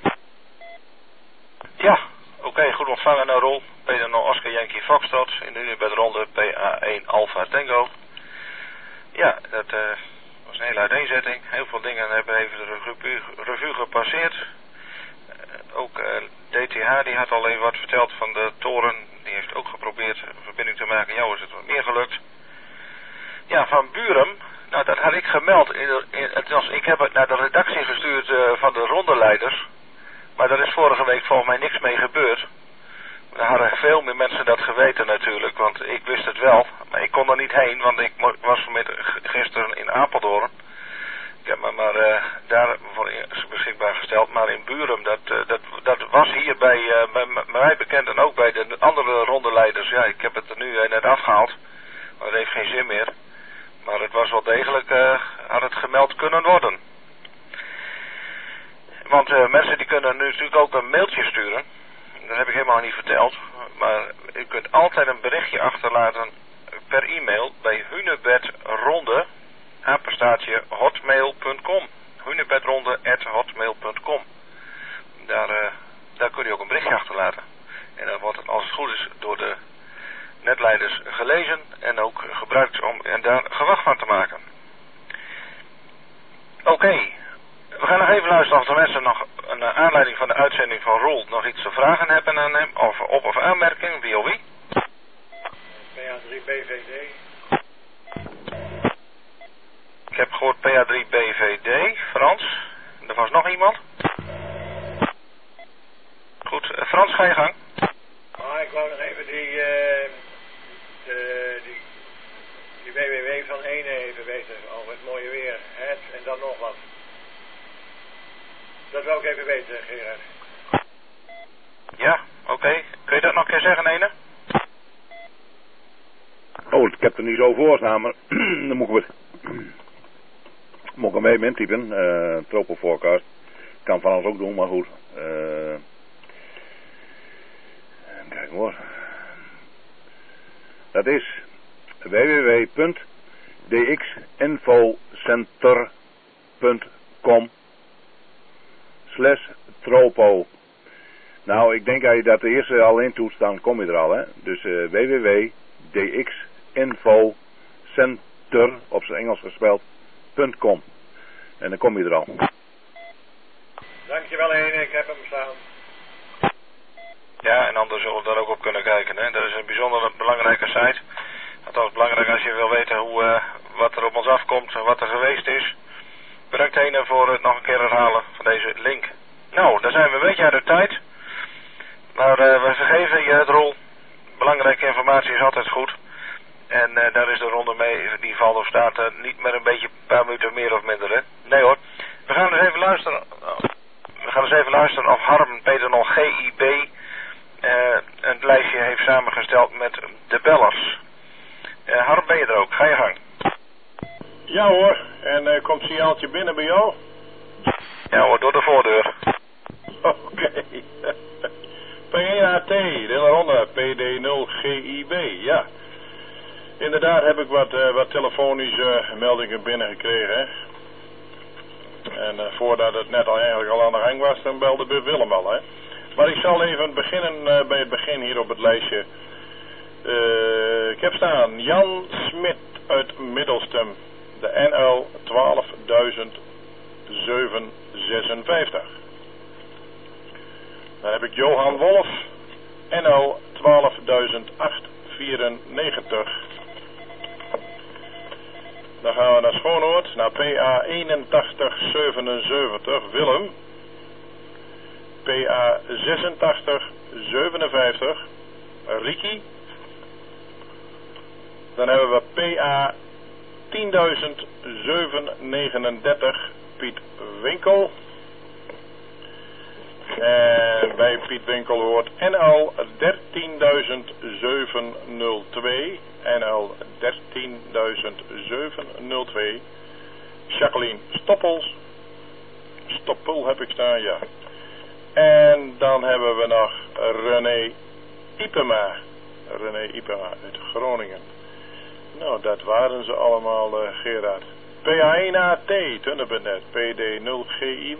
Ja. Oké, okay, goed ontvangen naar Rol. Peter Nol Oscar Yankee Foxtrot in de Unibed-ronde P A één Alpha Tango. Ja, dat uh, was een hele uiteenzetting. Heel veel dingen hebben even de revue, revue gepasseerd. Uh, ook uh, D T H die had al even wat verteld van de toren. Die heeft ook geprobeerd een verbinding te maken. Jou is het wat meer gelukt. Ja, van Burum. Nou, dat had ik gemeld. In de, in, het was, ik heb het naar de redactie gestuurd uh, van de rondeleiders. Maar daar is vorige week volgens mij niks mee gebeurd. Er hadden veel meer mensen dat geweten natuurlijk, want ik wist het wel. Maar ik kon er niet heen, want ik was met, gisteren in Apeldoorn. Ik heb me maar uh, daar voor beschikbaar gesteld. Maar in Burum, dat, uh, dat, dat was hier bij, uh, bij mij bekend en ook bij de andere rondeleiders. Ja, ik heb het er nu uh, net afgehaald. Maar het heeft geen zin meer. Maar het was wel degelijk, uh, had het gemeld kunnen worden. Want uh, mensen die kunnen nu natuurlijk ook een mailtje sturen. Dat heb ik helemaal niet verteld. Maar u kunt altijd een berichtje achterlaten per e-mail bij hunebedronde, apenstaartje hotmail punt com. hunebedronde at hotmail punt com. Daar, uh, daar kun je ook een berichtje achterlaten. En dan wordt het als het goed is door de netleiders gelezen en ook gebruikt om en daar gewacht van te maken. Oké. Okay. We gaan nog even luisteren of de mensen nog een uh, aanleiding van de uitzending van Roel nog iets te vragen hebben aan hem, of op- of aanmerking, wie of wie. P A drie B V D. Ik heb gehoord P A drie B V D, Frans. Er was nog iemand. Goed, uh, Frans, ga je gang. Ah, ik wou nog even die, uh, de, die, die W W W van Ene even weten over het mooie weer. Het en dan nog wat. Dat wil ik even weten, Gerard. Ja, oké. Okay. Kun je dat nog een keer zeggen, Ene? Oh, ik heb er niet zo voor staan, maar dan moet ik, moet ik hem even intypen. Uh, Tropo Forecast. Kan van alles ook doen, maar goed. Uh, kijk hoor. Dat is w w w punt d x infocenter punt com slash tropo. Nou, ik denk als je dat de eerste al intoetst, dan kom je er al, hè. Dus uh, w w w punt d x infocenter, op zijn Engels gespeld, .com. En dan kom je er al. Dankjewel, Ene, ik heb hem staan. Ja, en anders zullen we daar ook op kunnen kijken, hè. Dat is een bijzonder belangrijke site. Althans belangrijk als je wil weten hoe, uh, wat er op ons afkomt en wat er geweest is. Bedankt Ene voor het nog een keer herhalen van deze link. Nou, dan zijn we een beetje uit de tijd. Maar uh, we vergeven je het rol. Belangrijke informatie is altijd goed. En uh, daar is de ronde mee, die valt of staat uh, niet met een beetje een paar minuten meer of minder, hè. Nee hoor. We gaan dus even luisteren. We gaan eens even luisteren of Harm Peter nog G I B uh, een lijstje heeft samengesteld met de bellers. Uh, Harm, ben je er ook? Ga je gang. Ja hoor, en uh, komt signaaltje binnen bij jou? Ja hoor, door de voordeur. Oké. Okay. P E A T, de ronde, P D nul G I B, ja. Inderdaad heb ik wat, uh, wat telefonische meldingen binnengekregen. Hè? En uh, voordat het net al eigenlijk al aan de gang was, dan belde Willem al. Hè? Maar ik zal even beginnen uh, bij het begin hier op het lijstje. Uh, ik heb staan Jan Smit uit Middelstum. De N L twaalfduizend zevenhonderdzesenvijftig. Dan heb ik Johan Wolf. N L twaalfduizend achthonderdvierennegentig. Dan gaan we naar Schoonoord, naar P A eenentachtig zevenenzeventig, Willem. P A zesentachtig zevenenvijftig, Riki. Dan hebben we P A tienduizend zevenhonderdnegenendertig, Piet Winkel. En bij Piet Winkel hoort N L dertienduizend zevenhonderdtwee. N L dertienduizend zevenhonderdtwee. Jacqueline Stoppels. Stoppel heb ik staan, ja. En dan hebben we nog René Ipema. René Ipema uit Groningen. Nou, dat waren ze allemaal, uh, Gerard. P A één A T, Tunnebenet, P D nul G I W.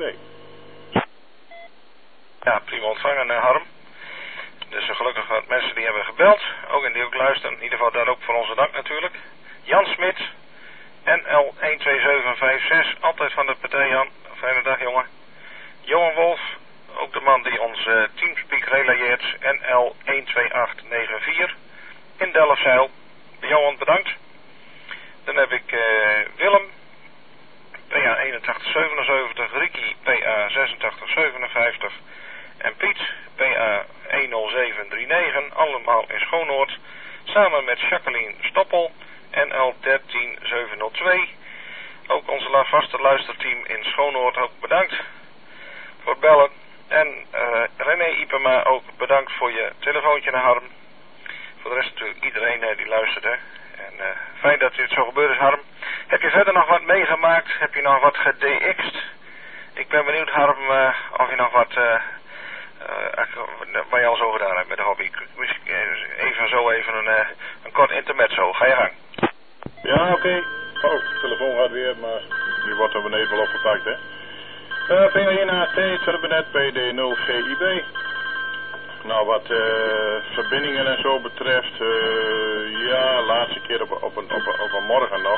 Ja, prima ontvangen, uh, Harm. Dus uh, gelukkig wat mensen die hebben gebeld. Ook en die ook luisteren. In ieder geval daar ook voor onze dank natuurlijk. Jan Smit, N L een twee zeven vijf zes. Altijd van de partij, Jan. Fijne dag, jongen. Johan Wolf, ook de man die ons uh, Teamspeak relayeert. N L een twee acht negen vier. In Delfzijl. Johan, bedankt. Dan heb ik uh, Willem. P A eenentachtig zevenenzeventig. Riki, P A zesentachtig zevenenvijftig. En Piet, P A een nul zeven drie negen, allemaal in Schoonoord. Samen met Jacqueline Stoppel, N L dertien zevenhonderdtwee. Ook onze vaste luisterteam in Schoonoord, ook bedankt voor het bellen. En uh, René Ipema, ook bedankt voor je telefoontje naar Harm. Voor de rest natuurlijk iedereen uh, die luistert, hè. En uh, fijn dat dit zo gebeurd is, Harm. Heb je verder nog wat meegemaakt? Heb je nog wat ged X'd? Ik ben benieuwd, Harm, uh, of je nog wat... Uh, Uh, wat je al zo gedaan hebt met de hobby. Misschien even zo even een, uh, een kort intermezzo. Ga je gang. Ja, oké. Okay. Oh, de telefoon gaat weer, maar die wordt er beneden wel opgepakt, hè. Uh, P A één A T, Turbinet, P D nul G I B. Nou, wat uh, verbindingen en zo betreft, uh, ja, laatste keer op, op, een, op, op een morgen nog.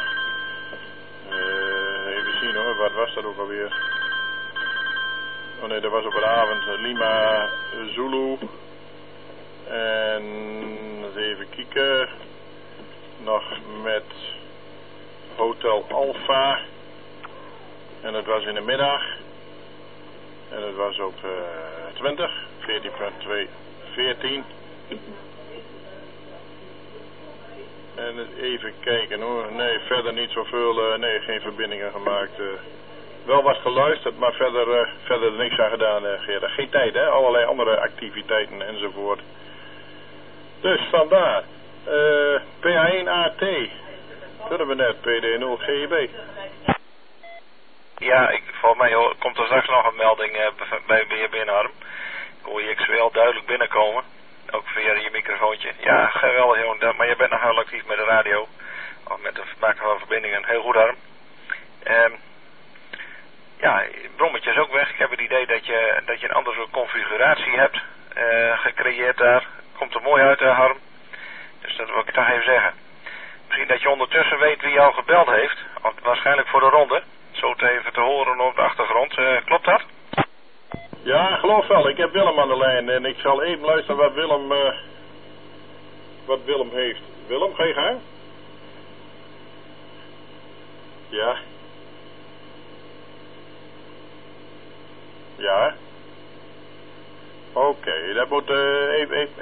Uh, even zien hoor, wat was dat ook alweer? Oh nee, dat was op een avond Lima Zulu. En even kijken. Nog met Hotel Alpha. En het was in de middag. En het was op uh, twintig. veertien punt twee veertien. En even kijken hoor. Nee, verder niet zoveel. Uh, nee, geen verbindingen gemaakt. Uh. Wel wat geluisterd, maar verder, uh, verder niks aan gedaan, uh, Gerard. Geen tijd, hè? Allerlei andere activiteiten enzovoort. Dus vandaar. Uh, P A één A T. Kunnen we net. P D nul G I B. Ja, ik, volgens mij hoor, komt er straks nog een melding uh, bij, bij je binnen, Harm. Ik hoor je X wel duidelijk binnenkomen. Ook via je microfoontje. Ja, geweldig, jongen. Maar je bent nog heel actief met de radio. Of met het maken van verbindingen. Heel goed, Harm. Um, Ja, het brommetje is ook weg. Ik heb het idee dat je, dat je een andere soort configuratie hebt uh, gecreëerd daar. Komt er mooi uit, uh, Harm. Dus dat wil ik toch even zeggen. Misschien dat je ondertussen weet wie jou gebeld heeft. Of waarschijnlijk voor de ronde. Zo te even te horen op de achtergrond. Uh, klopt dat? Ja, geloof wel. Ik heb Willem aan de lijn. En ik zal even luisteren wat Willem, uh, wat Willem heeft. Willem, ga je gang? Ja. Ja. Oké, okay, dat moet uh, even, even...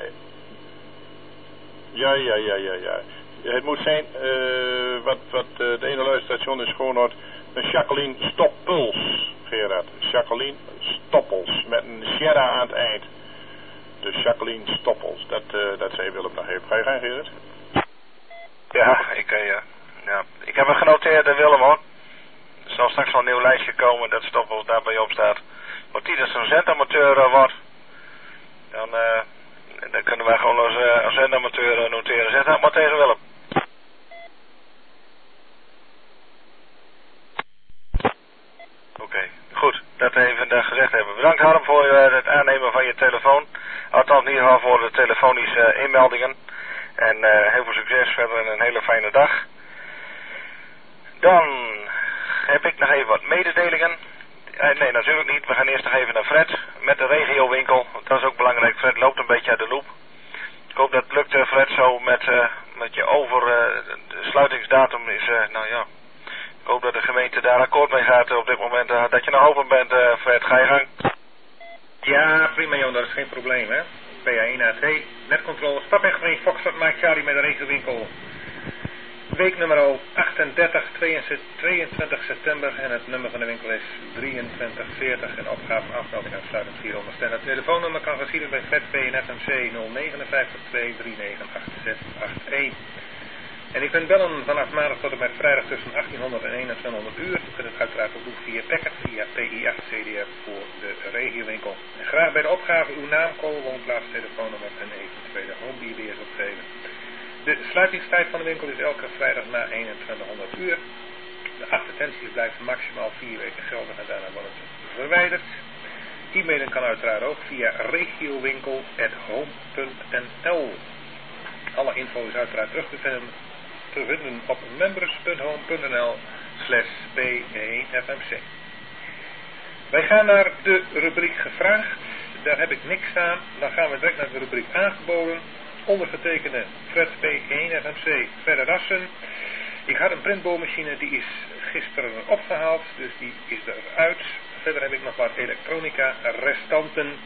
Ja, ja, ja, ja, ja. Het moet zijn, uh, wat, wat uh, de ene luisterstation is Schoonoord, een Jacqueline Stoppels, Gerard. Jacqueline Stoppels, met een Sierra aan het eind. Dus Jacqueline Stoppels, dat, uh, dat zei Willem nog even. Ga je gaan, Gerard? Ja, ik, uh, ja. ja. ik heb het genoteerd, uh, Willem hoor. Er zal straks wel een nieuw lijstje komen dat Stoppels daarbij op staat. Want die dus een zendamateur uh, wordt, dan, uh, dan kunnen wij gewoon als, uh, als zendamateur uh, noteren. Zeg dat maar tegen Willem. okay. Goed, dat even uh, gezegd hebben. Bedankt Harm voor uh, het aannemen van je telefoon. Althans in ieder geval voor de telefonische uh, inmeldingen. En uh, heel veel succes verder en een hele fijne dag. Dan heb ik nog even wat mededelingen. Uh, nee, natuurlijk niet. We gaan eerst nog even naar Fred met de regiowinkel. Dat is ook belangrijk. Fred loopt een beetje uit de loop. Ik hoop dat het lukt, uh, Fred, zo met, uh, met je over. Uh, de sluitingsdatum is, uh, nou ja. Ik hoop dat de gemeente daar akkoord mee gaat uh, op dit moment. Uh, dat je nog open bent, uh, Fred. Ga je gang. Ja, prima Jon, dat is geen probleem, hè. P A één A T, netcontrole, Stapegwijn, Foxtrot, Mike Charlie met de regiowinkel. Week nummer achtendertig, tweeëntwintig september en het nummer van de winkel is drieëntwintig veertig en opgave afmelding afsluitend vierhonderd. En het telefoonnummer kan gezien bij Fred P en F M C nul vijf negen twee drie negen acht zes acht een. En u kunt bellen vanaf maandag tot en met vrijdag tussen achttienhonderd en eenentwintighonderd uur. U kunt het uiteraard ook doen via Packet, via P I acht C D F voor de regiowinkel. En graag bij de opgave uw naam, code, woonplaats, telefoonnummer en eventuele home B B S opgeven. De sluitingstijd van de winkel is elke vrijdag na eenentwintighonderd uur. De advertenties blijven maximaal vier weken geldig en daarna worden ze verwijderd. E-mailen kan uiteraard ook via regiowinkel apenstaartje home punt n l. Alle info is uiteraard terug te vinden, te vinden op members punt home punt n l slash P één F M C. Wij gaan naar de rubriek gevraagd. Daar heb ik niks aan. Dan gaan we direct naar de rubriek aangeboden. Ondergetekende Fred P één F M C verder rassen. Ik had een printboormachine, die is gisteren opgehaald, dus die is eruit. Verder heb ik nog wat elektronica restanten.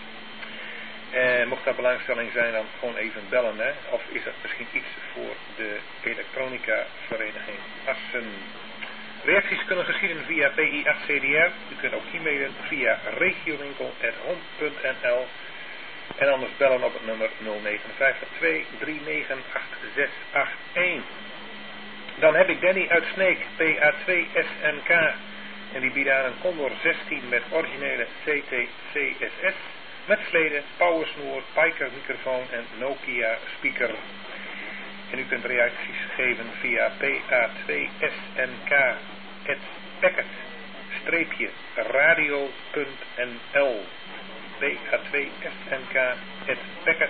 Eh, mocht daar belangstelling zijn, dan gewoon even bellen, hè? Of is dat misschien iets voor de elektronica vereniging Assen. Reacties kunnen geschieden via P I acht C D R. U kunt ook e-mailen via regiowinkel apenstaartje home punt n l. En anders bellen op het nummer nul vijf negen twee drie negen acht zes acht een. Dan heb ik Danny uit Sneek, P A twee S N K. En die biedt aan een Condor zestien met originele C T C S S. Met sleden, powersnoer, Piker microfoon en Nokia speaker. En u kunt reacties geven via P A twee S N K at packet radio punt n l. P A twee S N K at packet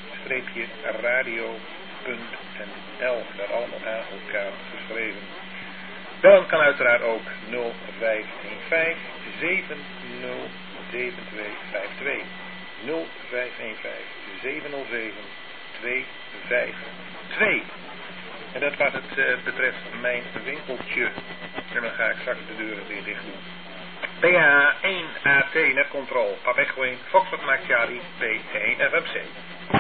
radio punt n l. Dat allemaal aan elkaar geschreven. Bellen kan uiteraard ook nul vijf een vijf zeven nul zeven twee vijf twee. nul vijf een vijf zeven nul zeven twee vijf twee. En dat wat het uh, betreft mijn winkeltje. En dan ga ik straks de deuren weer dicht doen. P A één A T netcontrol, Papegwijn, Foxtrot Mike Charlie, P één F M C.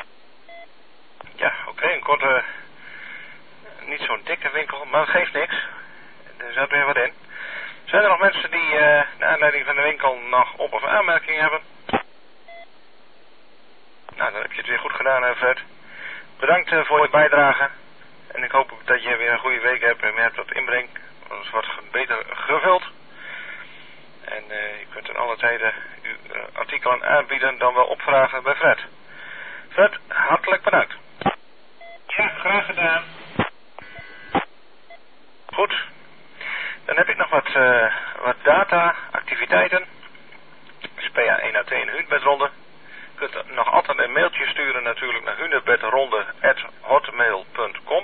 Ja, oké, okay, een korte, niet zo'n dikke winkel, maar dat geeft niks. Er zat weer wat in. Zijn er nog mensen die uh, naar aanleiding van de winkel nog op- of aanmerkingen hebben? Nou, dan heb je het weer goed gedaan, Fred. Bedankt uh, voor je bijdrage. En ik hoop dat je weer een goede week hebt en je hebt wat inbreng. Het wordt beter gevuld. En uh, je kunt in alle tijden uw uh, artikelen aanbieden, dan wel opvragen bij Fred. Fred, hartelijk bedankt. Ja, graag gedaan. Goed. Dan heb ik nog wat, uh, wat data, activiteiten. Dus P A één A T en Hunebedronde. Je kunt nog altijd een mailtje sturen natuurlijk naar hunebedronde at hotmail punt com.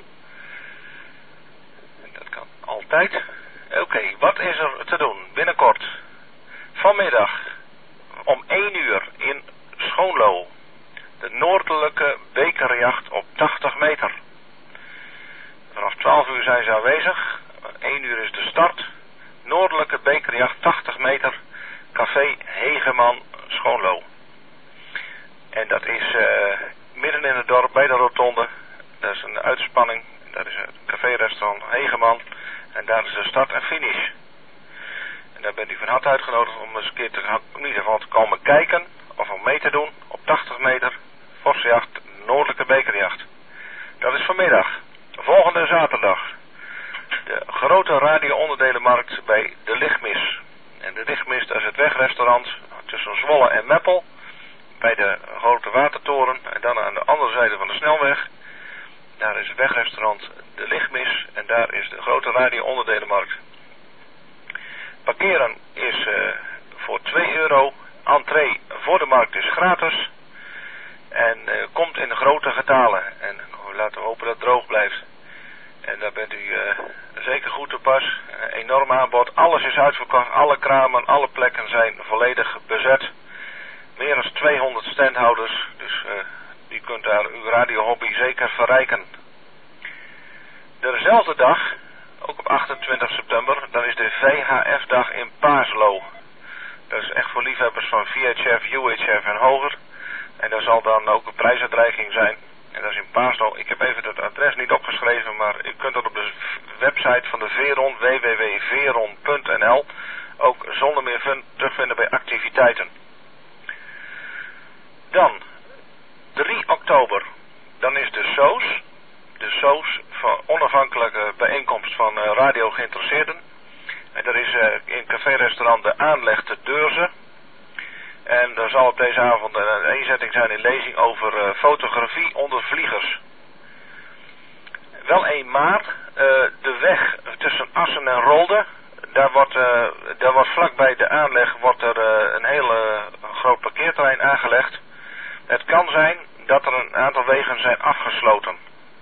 Dat kan altijd. Oké, okay, wat is er te doen? Binnenkort. Vanmiddag om één uur in Schoonlo. De noordelijke bekerjacht op tachtig meter. Vanaf twaalf uur zijn ze aanwezig. één uur is de start. Noordelijke bekerjacht tachtig meter. Café Hegeman Schoonlo. En dat is uh, midden in het dorp bij de rotonde. Dat is een uitspanning. Dat is het café-restaurant Hegeman. En daar is de start en finish. En daar bent u van harte uitgenodigd om eens een keer te gaan, in ieder geval te komen kijken. Of om mee te doen op tachtig meter. Vossenjacht, noordelijke bekerjacht. Dat is vanmiddag. Volgende zaterdag. De grote radio-onderdelenmarkt bij de Lichtmis. En de Lichtmis, dat is het wegrestaurant tussen Zwolle en Meppel. Bij de grote watertoren. En dan aan de andere zijde van de snelweg. Daar is het wegrestaurant de Lichtmis. En daar is de grote radio-onderdelenmarkt. Parkeren is uh, voor twee euro. Entree voor de markt is gratis. En uh, komt in grote getalen. En laten we hopen dat het droog blijft. En daar bent u uh, zeker goed te pas. Uh, enorm aanbod. Alles is uitverkocht. Alle kramen, alle plekken zijn volledig bezet. Meer dan tweehonderd standhouders. Dus uh, u kunt daar uw radiohobby zeker verrijken. Dezelfde dag, ook op achtentwintig september, dan is de V H F-dag in Paaslo. Dat is echt voor liefhebbers van V H F, U H F en hoger. En daar zal dan ook een prijsuitreiking zijn. En dat is in Paaslo. Ik heb even het adres niet opgeschreven, maar u kunt dat op de website van de Veron, w w w punt veron punt n l, ook zonder meer fun terugvinden bij activiteiten. Dan, drie oktober, dan is de S O S, de S O S, van onafhankelijke bijeenkomst van uh, radio geïnteresseerden. En dat is uh, in café-restaurant De Aanleg te Deurzen. En er zal op deze avond een eenzetting zijn in lezing over uh, fotografie onder vliegers. Wel één maart, uh, de weg tussen Assen en Rolde, daar wordt, uh, daar wordt vlakbij de aanleg wordt er uh, een heel uh, groot parkeerterrein aangelegd. Het kan zijn dat er een aantal wegen zijn afgesloten.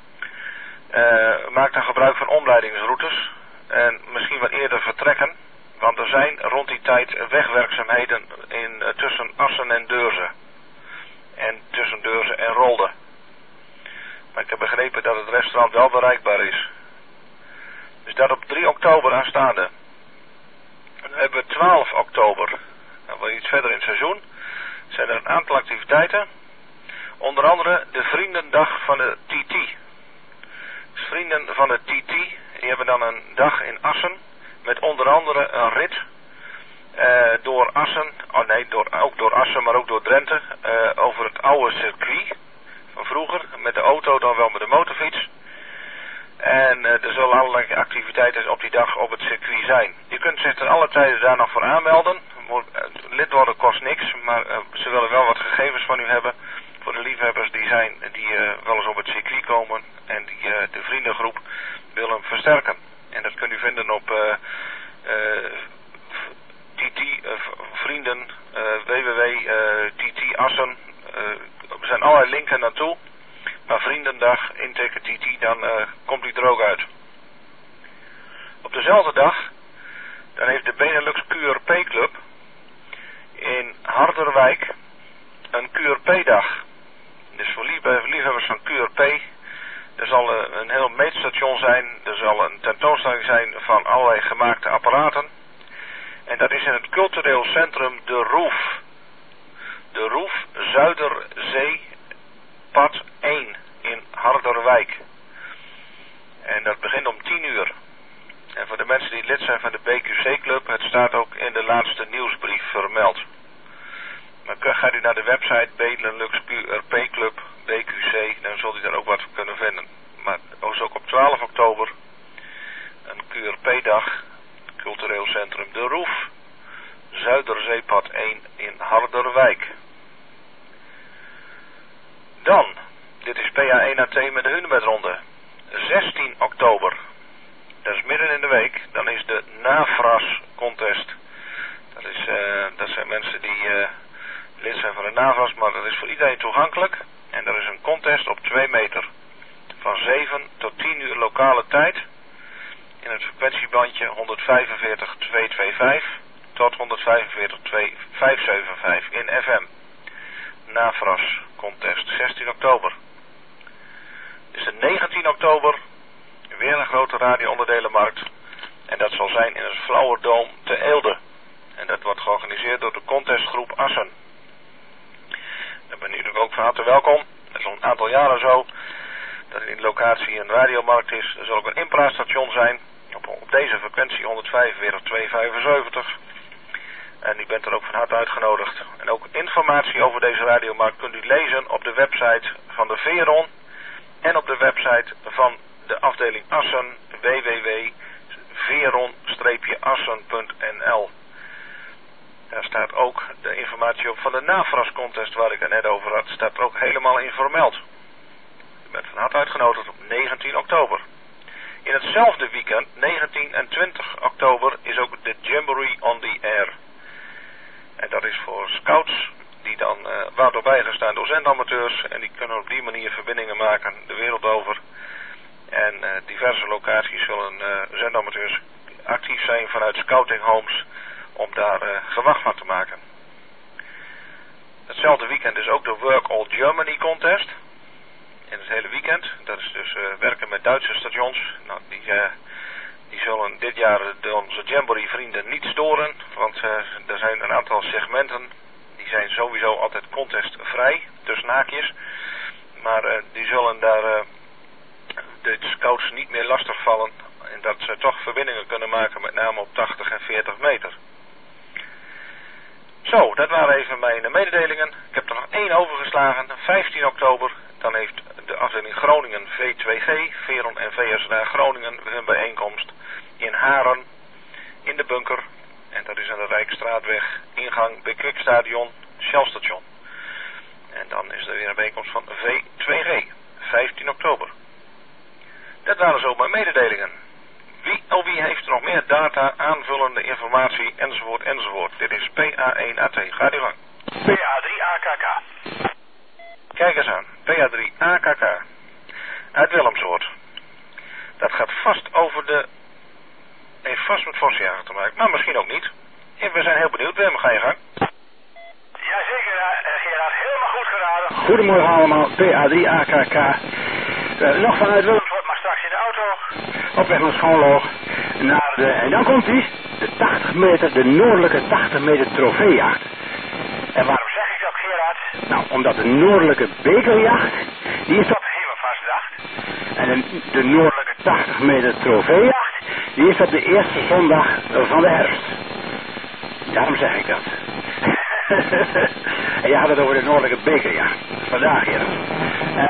Uh, maak dan gebruik van omleidingsroutes en misschien wat eerder vertrekken. Want er zijn rond die tijd wegwerkzaamheden in, uh, tussen Assen en Deurzen. En tussen Deurzen en Rolde. Maar ik heb begrepen dat het restaurant wel bereikbaar is. Dus dat op drie oktober aanstaande. En dan hebben we twaalf oktober. Dan wel iets verder in het seizoen. Zijn er een aantal activiteiten. Onder andere de Vriendendag van de T T. Dus vrienden van de T T, die hebben dan een dag in Assen. Met onder andere een rit uh, door Assen, oh nee, door, ook door Assen, maar ook door Drenthe, uh, over het oude circuit van vroeger, met de auto dan wel met de motorfiets. En uh, er zullen allerlei activiteiten op die dag op het circuit zijn. Je kunt zich ten alle tijden daar nog voor aanmelden. Lid worden kost niks, maar uh, ze willen wel wat gegevens van u hebben. Voor de liefhebbers die zijn, die uh, wel eens op het circuit komen en die uh, de vriendengroep willen versterken. En dat kunt u vinden op uh, uh, T T uh, vrienden, uh, w w w punt t t assen. Uh, er zijn allerlei linken naartoe. Maar Vriendendag, inteken T T, dan uh, komt u er ook uit. Op dezelfde dag, dan heeft de Benelux Q R P Club in Harderwijk een Q R P-dag. Dus voor liefhebbers van Q R P, er zal een heel meetstation zijn, er zal een tentoonstelling zijn van allerlei gemaakte apparaten. En dat is in het cultureel centrum De Roef. De Roef, Zuiderzee, pad één in Harderwijk. En dat begint om tien uur. En voor de mensen die lid zijn van de B Q C-club, het staat ook in de laatste nieuwsbrief vermeld. Maar gaat u naar de website Benelux Q R P Club, B Q C, dan zult u daar ook wat kunnen vinden. Maar ook op twaalf oktober, een Q R P-dag, cultureel centrum De Roef, Zuiderzeepad één in Harderwijk. Dan, dit is P A één A T met de Hunebedronde, zestien oktober. Dat is midden in de week, dan is de NAVRAS contest. Dat, is, uh, dat zijn mensen die uh, lid zijn van de NAVRAS, maar dat is voor iedereen toegankelijk. En er is een contest op twee meter. Van zeven tot tien uur lokale tijd. In het frequentiebandje honderdvijfenveertig tweehonderdvijfenveertig tot honderdvijfenveertig tweehonderdvijfenzeventig in F M. NAVRAS contest, zestien oktober. Dus de negentien oktober, weer een grote radio-onderdelenmarkt. En dat zal zijn in het Flauwerdoom te Eelde. En dat wordt georganiseerd door de contestgroep Assen. Daar ben u natuurlijk ook van harte welkom. Dat is al een aantal jaren zo. Dat in de locatie een radiomarkt is. Er zal ook een inpraatstation zijn. Op, op deze frequentie honderdvijfenveertig tweehonderdvijfenzeventig. En u bent er ook van harte uitgenodigd. En ook informatie over deze radiomarkt kunt u lezen op de website van de Veron. En op de website van de afdeling Assen, w w w punt veron assen punt n l. Daar staat ook de informatie op van de NAVRAS contest waar ik het net over had. Staat er ook helemaal in vermeld. U bent van harte uitgenodigd op negentien oktober. In hetzelfde weekend, negentien en twintig oktober, is ook de Jamboree on the Air. En dat is voor scouts die dan uh, worden bijgestaan door zendamateurs. En die kunnen op die manier verbindingen maken de wereld over. En uh, diverse locaties zullen uh, zendamateurs actief zijn vanuit scouting homes om daar uh, gewacht van te maken. Hetzelfde weekend is ook de Work All Germany Contest. In het hele weekend. Dat is dus uh, werken met Duitse stations. Nou, die, uh, die zullen dit jaar de, onze Jamboree vrienden niet storen. Want uh, er zijn een aantal segmenten. Die zijn sowieso altijd contestvrij. Tussen haakjes. Maar uh, die zullen daar uh, de scouts niet meer lastig vallen. En dat ze toch verbindingen kunnen maken. Met name op tachtig en veertig meter. Zo, dat waren even mijn mededelingen. Ik heb er nog één overgeslagen. vijftien oktober. Dan heeft de afdeling Groningen V twee G, Veron en V S R Groningen hun bijeenkomst in Haren, in de bunker. En dat is aan de Rijksstraatweg, ingang bij Kwikstadion, Shell-station. En dan is er weer een bijeenkomst van V twee G, vijftien oktober. Dat waren zo mijn mededelingen. Wie of wie heeft er nog meer data, aanvullende informatie, enzovoort, enzovoort. Dit is P A één A T. Gaat u gang. P A drie A K K. Kijk eens aan, P A drie A K K, uit Willemsoord. Dat gaat vast over de, heeft vast met Vossenjager te maken, maar misschien ook niet. En we zijn heel benieuwd, Wim, ga je gang. Jazeker, uh, Gerard, helemaal goed geraden. Goedemorgen allemaal, P A drie A K K. Uh, nog vanuit Willemsoord, maar straks in de auto. Op weg naar Schoonloog. Naar de, en dan komt hij, de tachtig meter, de noordelijke tachtig meter trofeejacht. En waarom zeg ik dat, Gerard? Nou, omdat de noordelijke bekerjacht, die is op Hemelvaartsdag. En de, de noordelijke tachtig meter trofeejacht, die is op de eerste zondag van de herfst. Daarom zeg ik dat. En je had het over de noordelijke bekerjacht. Vandaag, Gerard. Uh,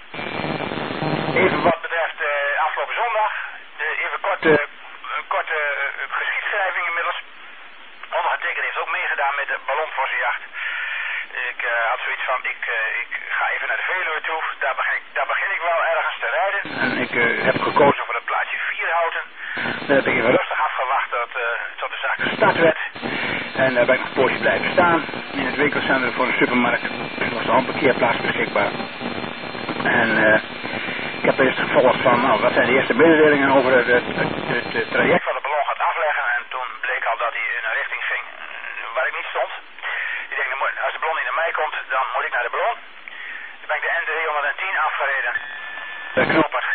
even wat betreft uh, afgelopen zondag. De, even kort, uh, korte uh, geschiedschrijving inmiddels. Ondergetekend heeft ook meegedaan met de ballonvossenjacht. Ik uh, had zoiets van, ik, uh, ik ga even naar de Veluwe toe. Daar begin, ik, daar begin ik wel ergens te rijden. En ik uh, heb gekozen voor het plaatsje Vierhouten. Daar heb ik even rustig afgewacht tot, uh, tot de zaak gestart werd. En daar ben ik nog een poosje blijven staan. In het winkelcentrum voor de supermarkt. Er was al een parkeerplaats beschikbaar. En uh, ik heb eerst gevolgd van, nou, wat zijn de eerste mededelingen over het, het, het, het traject wat de ballon gaat afleggen. En toen bleek al dat hij in een richting ging waar ik niet stond. Ik denk, als de ballon niet naar mij komt, dan moet ik naar de ballon. Dan ben ik de N driehonderdtien afgereden. De knoper.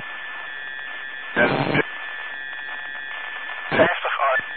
vijftig.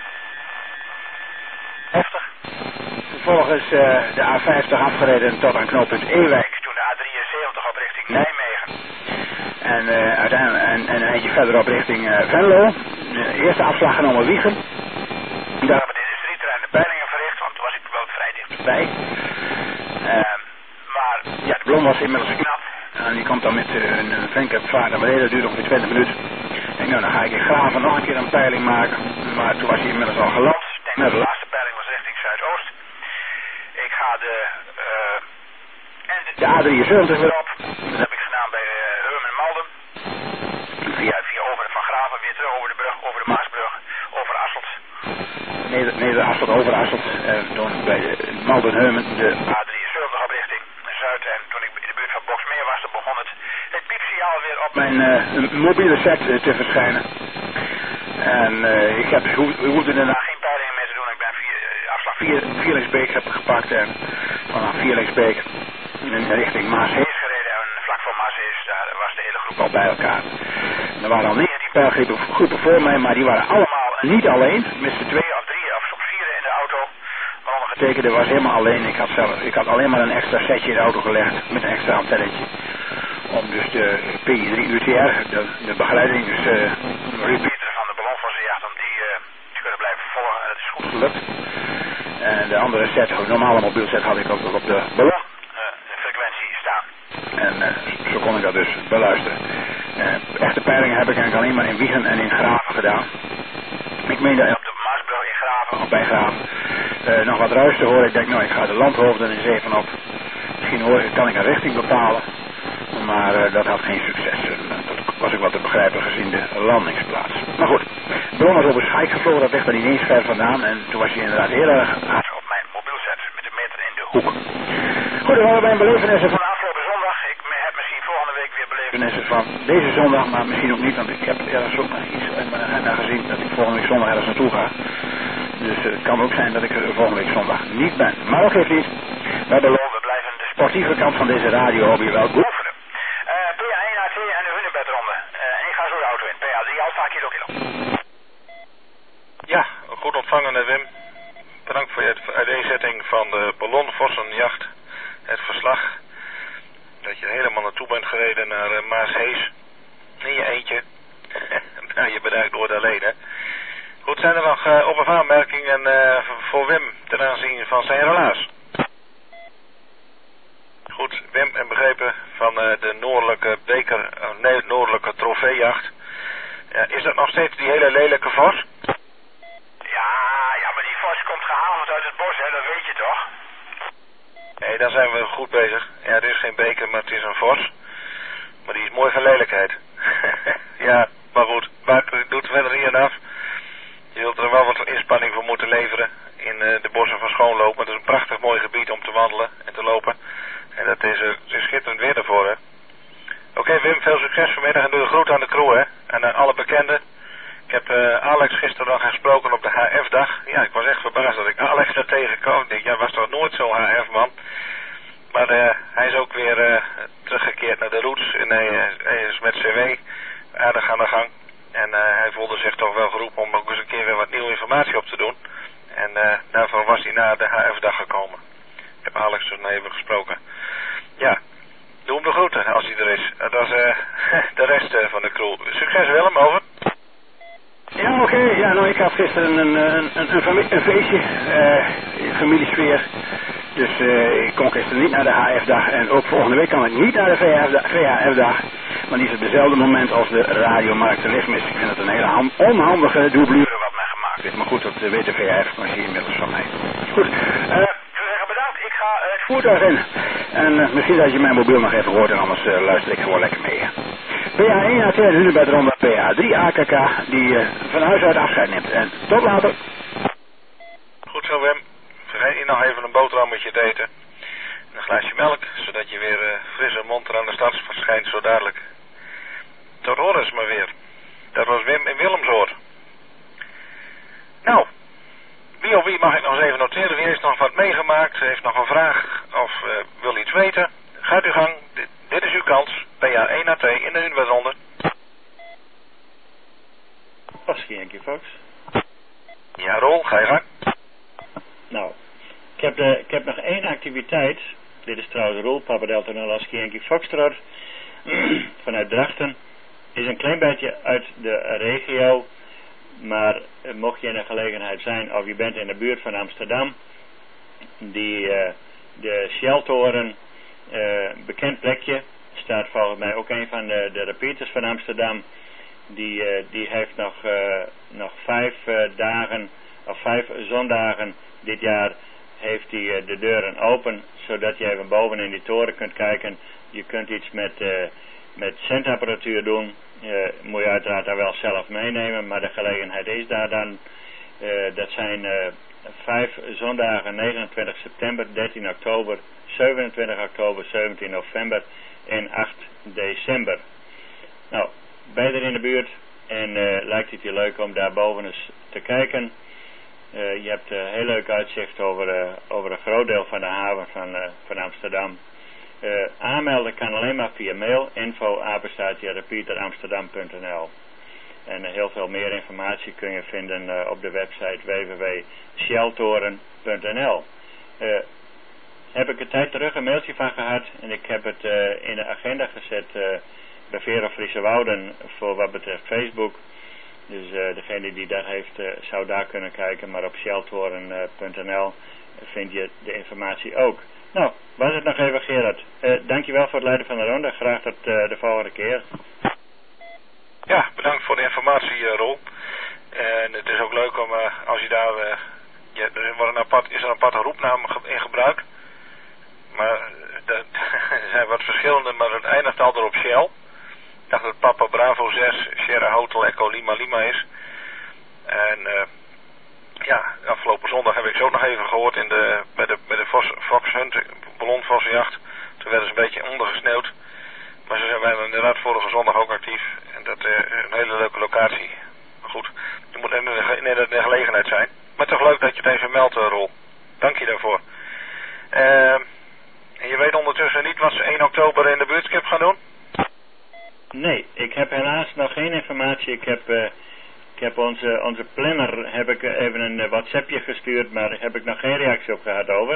vijftig. Vervolgens uh, de A vijftig afgereden tot aan knooppunt Ewijk. Toen de A drieënzeventig op richting Nijmegen. En uh, uiteindelijk en, en een eentje verderop richting uh, Venlo. De eerste afslag genomen Wiegen. Daar hebben we de industrieterrein de peilingen verricht, want toen was ik wel vrij dichtbij. Uh, maar ja, de ballon was inmiddels knap. En die komt dan met uh, een flinke vaart naar beneden, dat duurt ongeveer twintig minuten. Ik denk, nou dan ga ik in Graven nog een keer een peiling maken. Maar toen was hij inmiddels al geland. Ik denk dat de laatste peiling was richting Zuidoost. Ik ga de, uh, en de, de A drieënzeventig weer op. Dat heb ik gedaan bij uh, Heum en Malden. Via, via over Van Graven, weer terug over de brug, over de Maasbrug, over Asselt. Neder, neder Asselt, over Asselt. En toen bij de Malden Heumen de A drieënzeventig op richting Zuid. En toen ik in de buurt van Boksmeer was, dan begon het, het piepsignaal weer op mijn uh, mobiele set uh, te verschijnen. En uh, ik heb, ho hoefde daarna geen peilingen meer te doen. Ik ben vier, uh, afslag Vierlingsbeek heb ik gepakt. En vanaf Vierlingsbeek in richting Maashees gereden. En vlak voor Maashees, daar was de hele groep al bij elkaar. En er waren al negentien peilgroepen voor mij, maar die waren allemaal niet alleen. Met z'n tweeën of drieën of soms vieren in de auto. Maar ondergetekende was helemaal alleen. Ik had, zelf, ik had alleen maar een extra setje in de auto gelegd met een extra antennetje. Om dus de P I drie U T R, de, de begeleiding, dus uh, repeater van de ballonvossenjacht, om die uh, te kunnen blijven volgen. Het is goed gelukt. En de andere set, de normale mobiel set, had ik ook nog op de ballon uh, de frequentie staan. En uh, zo kon ik dat dus beluisteren. Uh, echte peilingen heb ik eigenlijk alleen maar in Wiegen en in Graven gedaan. Ik meende op de Maasbrug in Graven, of bij Graven, uh, nog wat ruis te horen. Ik denk, nou, ik ga de landhoofden eens even op. Misschien hoor, kan ik een richting bepalen. Maar uh, dat had geen succes uh, tot, was ik wat te begrijpen gezien de landingsplaats. Maar goed, Bron was over Schaik gevlogen, dat ligt er niet eens ver vandaan. En toen was hij inderdaad heel erg hard op mijn mobiel zet met de meter in de hoek. Goed, dan waren we bij een belevenissen van afgelopen zondag. Ik heb misschien volgende week weer belevenissen van deze zondag, maar misschien ook niet, want ik heb ergens ook nog iets in mijn agenda gezien dat ik volgende week zondag ergens naartoe ga. Dus uh, het kan ook zijn dat ik er volgende week zondag niet ben. Maar dat geeft niet. Wij beloven, we blijven de sportieve kant van deze radio-hobby wel beoefenen. Uh, P A één A T en de hunebedronde. Uh, en ik ga zo de auto in. P A drie Alfa Kilo Kilo. Ja, goed ontvangen Wim. Bedankt voor je uiteenzetting van de ballonvossenjacht. Het verslag dat je helemaal naartoe bent gereden naar uh, Maashees. In je eentje. Nou, je bent eigenlijk nooit alleen, hè. Goed, zijn er nog uh, op- of aanmerkingen uh, voor Wim ten aanzien van zijn relaas? Goed, Wim en begrepen van uh, de noordelijke beker, uh, nee, noordelijke trofeejacht. Uh, is dat nog steeds die hele lelijke vos? Ja, ja, maar die vos komt gehavend uit het bos, hè, dat weet je toch? Nee, daar zijn we goed bezig. Ja, het is geen beker, maar het is een vos. Maar die is mooi van lelijkheid. Ja, maar goed, maakt doet verder niet aan af. Je zult er wel wat inspanning voor moeten leveren in uh, de bossen van Schoonloop. Maar het is een prachtig mooi gebied om te wandelen en te lopen. En dat is, uh, is schitterend weer ervoor, hè. Oké, okay, Wim, veel succes vanmiddag en doe de groet aan de crew, hè. En aan alle bekenden. Ik heb uh, Alex gisteren nog gesproken op de H F-dag. Ja, ik was echt verbaasd dat ik Alex daar tegenkwam. Ik denk, ja, was toch nooit zo'n H F-man. Maar uh, hij is ook weer uh, teruggekeerd naar de roots. En hij, uh, hij is met C W aardig aan de gang. En uh, hij voelde zich toch wel geroepen om ook eens een keer weer wat nieuwe informatie op te doen. En uh, daarvoor was hij naar de H F-dag gekomen. Ik heb Alex toen even gesproken. Ja, doe hem de groeten als hij er is. Dat was uh, de rest uh, van de crew. Succes Willem, over. Ja, oké. Okay. Ja, nou, ik had gisteren een, een, een, een, familie, een feestje, uh, familiesfeer. Dus uh, ik kon gisteren niet naar de H F-dag en ook volgende week kan ik niet naar de V H F-dag. Maar die is op dezelfde moment als de radiomarktelismus. Ik vind het een hele onhandige doublure wat mij gemaakt is. Maar goed, dat weet de V H F-machine inmiddels van mij. Goed, uh, ik wil zeggen bedankt. Ik ga uh, het voertuig in. En uh, misschien dat je mijn mobiel nog even hoort en anders uh, luister ik gewoon lekker mee. P A één A T en hunebedronde P A drie A K K die uh, van huis uit afscheid neemt. En tot later. Goed zo Wim. Vergeet niet nog even een boterhammetje te eten. En een glaasje melk, zodat je weer uh, frisse mond er aan de stad verschijnt zo dadelijk. Tot horens maar weer. Dat was Wim in Willemsoord. Nou, wie of wie mag ik nog eens even noteren? Wie heeft nog wat meegemaakt? Heeft nog een vraag of uh, wil iets weten? Gaat uw gang. Dit, dit is uw kans. P A één A T in de hunebedronde. Passie, Henkie Fox. Ja, Rol, ga je gang. Nou, ik heb, de, ik heb nog één activiteit. Dit is trouwens Rol, Papa Delta Nolaski Henkie Foxtrot. Vanuit Drachten. Is een klein beetje uit de regio. Maar uh, mocht je in de gelegenheid zijn of je bent in de buurt van Amsterdam. Die, uh, de Shell-toren, uh, bekend plekje. Staat volgens mij ook een van de, de repeaters van Amsterdam. Die, uh, die heeft nog, uh, nog vijf uh, dagen of vijf zondagen dit jaar heeft hij uh, de deuren open. Zodat je even boven in die toren kunt kijken. Je kunt iets met, uh, met zendapparatuur doen. Uh, moet je uiteraard daar wel zelf meenemen. Maar de gelegenheid is daar dan. Uh, dat zijn uh, vijf zondagen, negenentwintig september, dertien oktober, zevenentwintig oktober, zeventien november en acht december. Nou, ben je er in de buurt en uh, lijkt het je leuk om daar boven eens te kijken. Uh, je hebt een uh, heel leuk uitzicht over, uh, over een groot deel van de haven van, uh, van Amsterdam. Uh, aanmelden kan alleen maar via mail, info apenstaartje repeateramsterdam punt n l. En uh, heel veel meer informatie kun je vinden uh, op de website w w w punt shelltoren punt n l. Uh, heb ik een tijd terug een mailtje van gehad en ik heb het uh, in de agenda gezet uh, bij Vera Friese Wouden voor wat betreft Facebook. Dus uh, degene die dat heeft uh, zou daar kunnen kijken, maar op shelltoren punt n l vind je de informatie ook. Nou, was het nog even Gerard. Uh, dankjewel voor het leiden van de ronde. Graag tot uh, de volgende keer. Ja, bedankt voor de informatie, uh, Rol. En het is ook leuk om, uh, als je daar... Uh, ja, er wordt een apart, is er een aparte roepnaam in gebruik. Maar uh, er zijn wat verschillende, maar het eindigt altijd op Shell. Ik dacht dat Papa Bravo Lima is. En uh, ja, afgelopen zondag heb ik ze ook nog even gehoord in de, bij de, bij de Vos, Fox Hunt, ballonvossenjacht. Toen werden ze een beetje ondergesneeuwd. Maar ze zijn inderdaad vorige zondag ook actief. En dat is uh, een hele leuke locatie. Maar goed, je moet in de, in de gelegenheid zijn. Maar toch leuk dat je het even meldt, uh, Roel. Dank je daarvoor. Uh, en je weet ondertussen niet wat ze één oktober in de buurtskip gaan doen? Nee, ik heb helaas nog geen informatie. Ik heb, uh, ik heb onze, onze planner heb ik even een uh, WhatsAppje gestuurd, maar daar heb ik nog geen reactie op gehad over.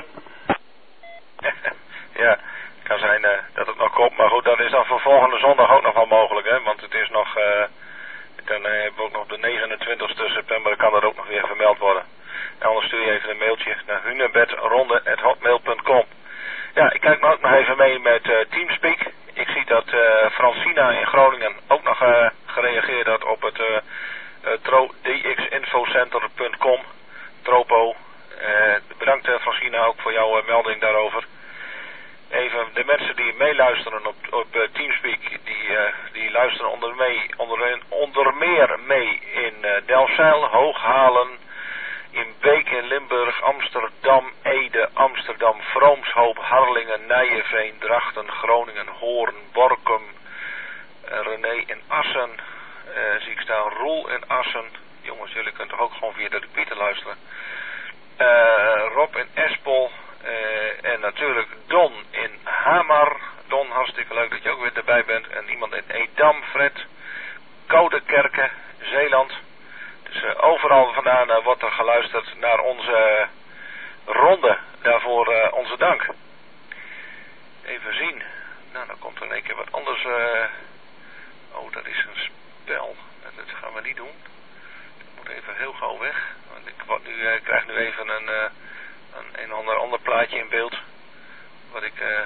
Ja, het kan zijn uh, dat het nog komt, maar goed, dat is dan voor volgende zondag ook nog wel mogelijk, hè? Want het is nog, uh, dan uh, hebben we ook nog de negenentwintigste september, kan dat ook nog weer vermeld worden. En anders stuur je even een mailtje naar hunebedronde at hotmail punt com. Ja, ik kijk nou ook nog even mee met uh, Teamspeak. Ik zie dat uh, Francina in Groningen ook nog uh, gereageerd had op het uh, uh, tro d x infocenter punt com. Tropo. Uh, bedankt uh, Francina ook voor jouw uh, melding daarover. Even de mensen die meeluisteren op, op uh, Teamspeak, die, uh, die luisteren onder, mee, onder, onder meer mee in uh, Delfzijl, Hooghalen, in Beek in Limburg, Amsterdam, Ede, Amsterdam, Vroomshoop, Harlingen, Nijenveen, Drachten, Groningen, Hoorn, Borkum, uh, René in Assen, uh, zie ik staan, Roel in Assen. Jongens, jullie kunnen toch ook gewoon via de repeater luisteren. Uh, Rob in Espel uh, en natuurlijk Don in Hamar. Don, hartstikke leuk dat je ook weer erbij bent. En iemand in Edam, Fred, Koudekerke, Zeeland. Dus uh, overal vandaan uh, wordt er geluisterd naar onze uh, ronde. Daarvoor uh, onze dank. Even zien. Nou, dan komt er in één keer wat anders. Uh... Oh, dat is een spel. Dat gaan we niet doen. Ik moet even heel gauw weg. Want ik wat nu, uh, krijg nu even een, uh, een, een ander, ander plaatje in beeld. Wat ik uh,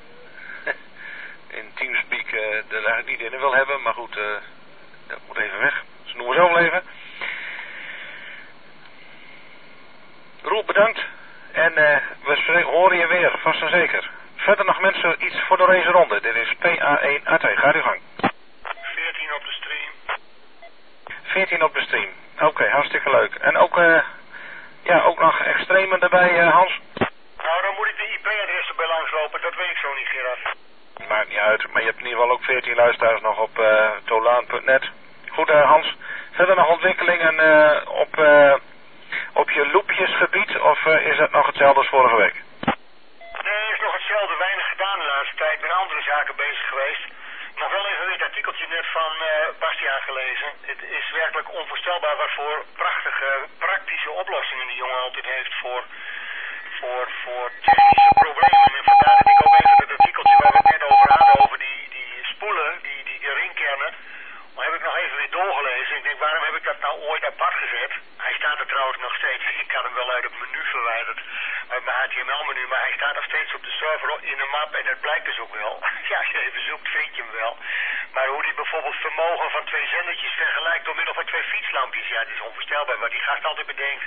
in Teamspeak uh, er eigenlijk niet in wil hebben. Maar goed, uh, dat moet even weg. Dus noemen we zo wel even. Roel, bedankt. En uh, we horen je weer, vast en zeker. Verder nog mensen iets voor de race ronde. Dit is P A één A T. Ga uw gang. veertien op de stream. veertien op de stream. Oké, okay, hartstikke leuk. En ook, uh, ja, ook nog extremen erbij, uh, Hans? Nou, dan moet ik de I P-adres erbij langslopen. Dat weet ik zo niet, Gerard. Maakt niet uit. Maar je hebt in ieder geval ook veertien luisteraars nog op uh, tolaan punt net. Goed, uh, Hans. Verder nog ontwikkelingen uh, op... Uh, op je loopjesgebied of uh, is het nog hetzelfde als vorige week? Nee, is nog hetzelfde. Weinig gedaan de laatste tijd. Ik ben andere zaken bezig geweest. Nog wel even weer het artikeltje net van uh, Bastiaan gelezen. Het is werkelijk onvoorstelbaar wat voor prachtige, praktische oplossingen die jongen altijd heeft voor, voor, voor technische problemen. En vandaar dat ik ook even het artikeltje waar we het net over hadden, over die, die spoelen, die, die, die ringkernen. Maar heb ik nog even weer doorgelezen. Ik denk, waarom heb ik dat nou ooit apart gezet? Hij staat er trouwens nog steeds. Ik had hem wel uit het menu verwijderd. Uit mijn H T M L-menu. Maar hij staat nog steeds op de server in de map. En dat blijkt dus ook wel. Ja, als je even zoekt, vind je hem wel. Maar hoe die bijvoorbeeld vermogen van twee zendertjes vergelijkt door middel van twee fietslampjes. Ja, het is onvoorstelbaar wat die gast altijd bedenkt.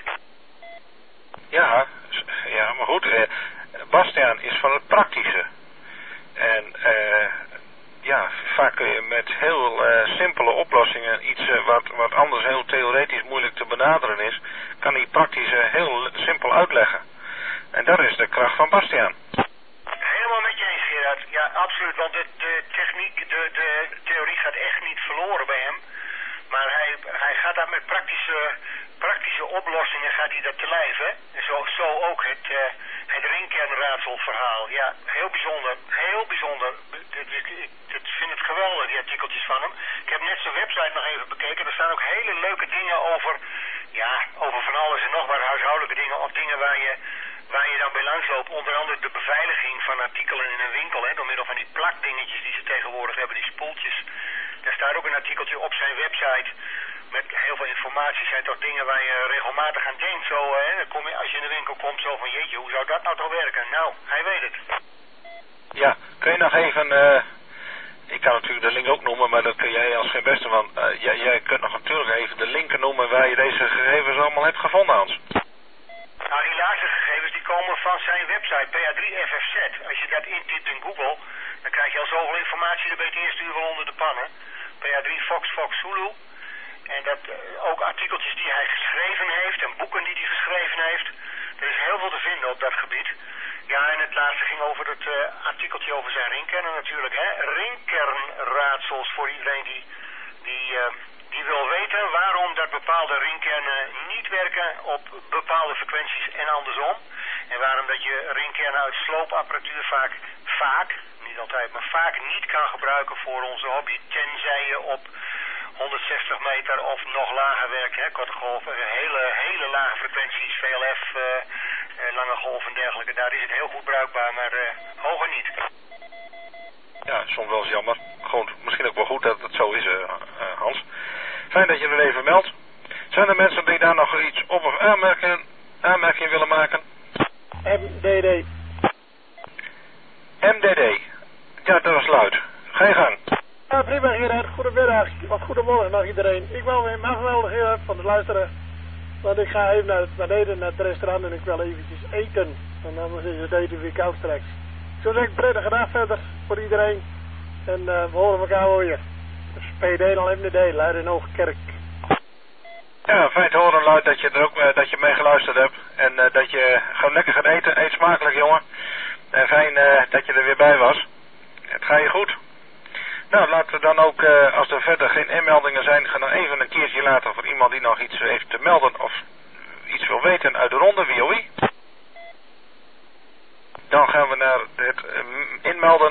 Ja, ja, maar goed. Eh, Bastiaan is van het praktische. En... eh. Ja, vaak kun je met heel uh, simpele oplossingen iets uh, wat, wat anders heel theoretisch moeilijk te benaderen is, kan hij praktisch uh, heel simpel uitleggen. En dat is de kracht van Bastiaan. Helemaal met je eens, Gerard. Ja, absoluut. Want de, de techniek, de, de theorie gaat echt niet verloren bij hem. Maar hij, hij gaat daar met praktische, praktische oplossingen gaat hij dat te lijf, hè. En zo, zo ook het, uh, het ringkernraadselverhaal. Ja, heel bijzonder. Heel bijzonder. Ik, ik, ik, ik vind het geweldig, die artikeltjes van hem. Ik heb net zijn website nog even bekeken. Er staan ook hele leuke dingen over, ja, over van alles en nog wat huishoudelijke dingen. Of dingen waar je, waar je dan bij langs loopt. Onder andere de beveiliging van artikelen in een winkel, hè. Door middel van die plakdingetjes die ze tegenwoordig hebben, die spoeltjes. Daar staat ook een artikeltje op zijn website met heel veel informatie. Zijn toch dingen waar je regelmatig aan denkt. Zo, hè, dan kom je, als je in de winkel komt, zo van jeetje, hoe zou dat nou toch werken? Nou, hij weet het. Ja, kun je nog even... Uh, ik kan natuurlijk de link ook noemen, maar dat kun jij als geen beste. Want uh, jij, jij kunt nog natuurlijk even de linken noemen waar je deze gegevens allemaal hebt gevonden, Hans. Nou, die laatste gegevens die komen van zijn website, P A drie F F Z. Als je dat intypt in Google, dan krijg je al zoveel informatie, dan ben je het eerste uur wel onder de pannen. P A drie Fox Fox Zulu. En dat uh, ook artikeltjes die hij geschreven heeft en boeken die hij geschreven heeft. Er is heel veel te vinden op dat gebied. Ja, en het laatste ging over het uh, artikeltje over zijn ringkernen natuurlijk. Hè? Ringkernraadsels voor iedereen die, die, uh, die wil weten waarom dat bepaalde ringkernen niet werken op bepaalde frequenties en andersom. En waarom dat je ringkernen uit sloopapparatuur vaak, vaak, niet altijd, maar vaak niet kan gebruiken voor onze hobby. Tenzij je op honderdzestig meter of nog lager werkt, hè, korte golven, hele, hele lage frequenties, V L F, uh, uh, lange golven en dergelijke. Daar is het heel goed bruikbaar, maar uh, hoger niet. Ja, soms wel eens jammer. Gewoon, misschien ook wel goed dat het zo is, uh, uh, Hans. Fijn dat je er even meldt. Zijn er mensen die daar nog iets op of aanmerking, aanmerking willen maken? M D D. M D D. Ja, dat was luid. Ga je gang. Ja, prima Gerard. Goedemiddag. Of goedemorgen nog iedereen. Ik wil weer mag wel Gerard van het luisteren. Want ik ga even naar het beneden naar het restaurant en ik wil eventjes eten. En dan is het eten weer koud straks. Zo zeg ik prettige dag verder voor iedereen. En uh, we horen elkaar wel weer. Dus P D en M D D, Leiden Hoogkerk. Ja, fijn te horen luid dat je er ook uh, dat je mee geluisterd hebt. En uh, dat je gewoon lekker gaat eten. Eet smakelijk jongen. En fijn uh, dat je er weer bij was. Het gaat je goed. Nou, laten we dan ook, uh, als er verder geen inmeldingen zijn, gaan dan even een keertje laten voor iemand die nog iets heeft te melden of iets wil weten uit de ronde, wie of wie. Dan gaan we naar het uh, inmelden.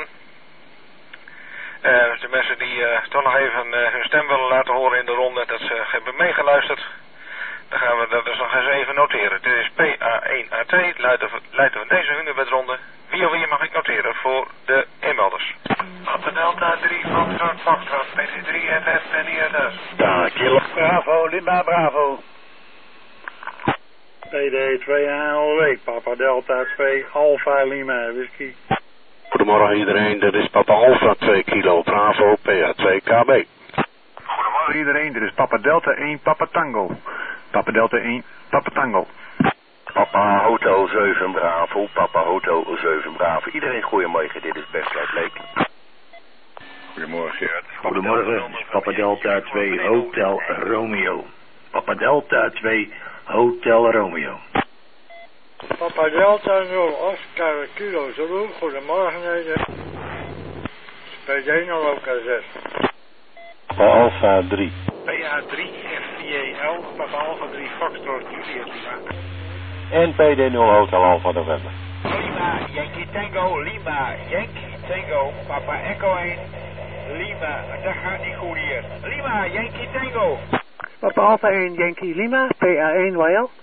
Uh, de mensen die uh, toch nog even uh, hun stem willen laten horen in de ronde, dat ze hebben meegeluisterd. Dan gaan we dat dus nog eens even noteren. Dit is P A één A T, leiden van deze Hunebedronde. Wie of wie mag ik noteren voor de inmelders? Papa Delta drie, Foxtrot, Foxtrot, P C drie, F F, en I R S. Daar, Kilo. Bravo, Lima, Bravo. P D twee A L W, Papa Delta twee, Alpha Lima, Whisky. Goedemorgen iedereen, dit is Papa Alpha twee kilo, Bravo, P A twee K B. Goedemorgen iedereen, dit is Papa Delta één, Papa Tango. Papa Delta één, Papa Tango. Papa Hotel zeven Bravo, Papa Hotel zeven Bravo. Iedereen goeiemorgen, dit is Best uit Leek. Goedemorgen Gerard. Goedemorgen, Papa Delta twee Hotel Romeo. Papa Delta twee Hotel Romeo. Papa Delta nul Oscar Kilo Zulu, goedemorgen Ede. P D nul O K Z. Papa Alpha drie. P A drie F J L, Papa Alpha drie Foxtrot Juliet Lima. En P D nul Hotel Alpha November. Lima, Yankee Tango, Lima, Yankee Tango, Papa Echo één, Lima, dat gaat niet goed hier. Lima, Yankee Tango. Papa Alpha één, Yankee Lima, P A één Y L.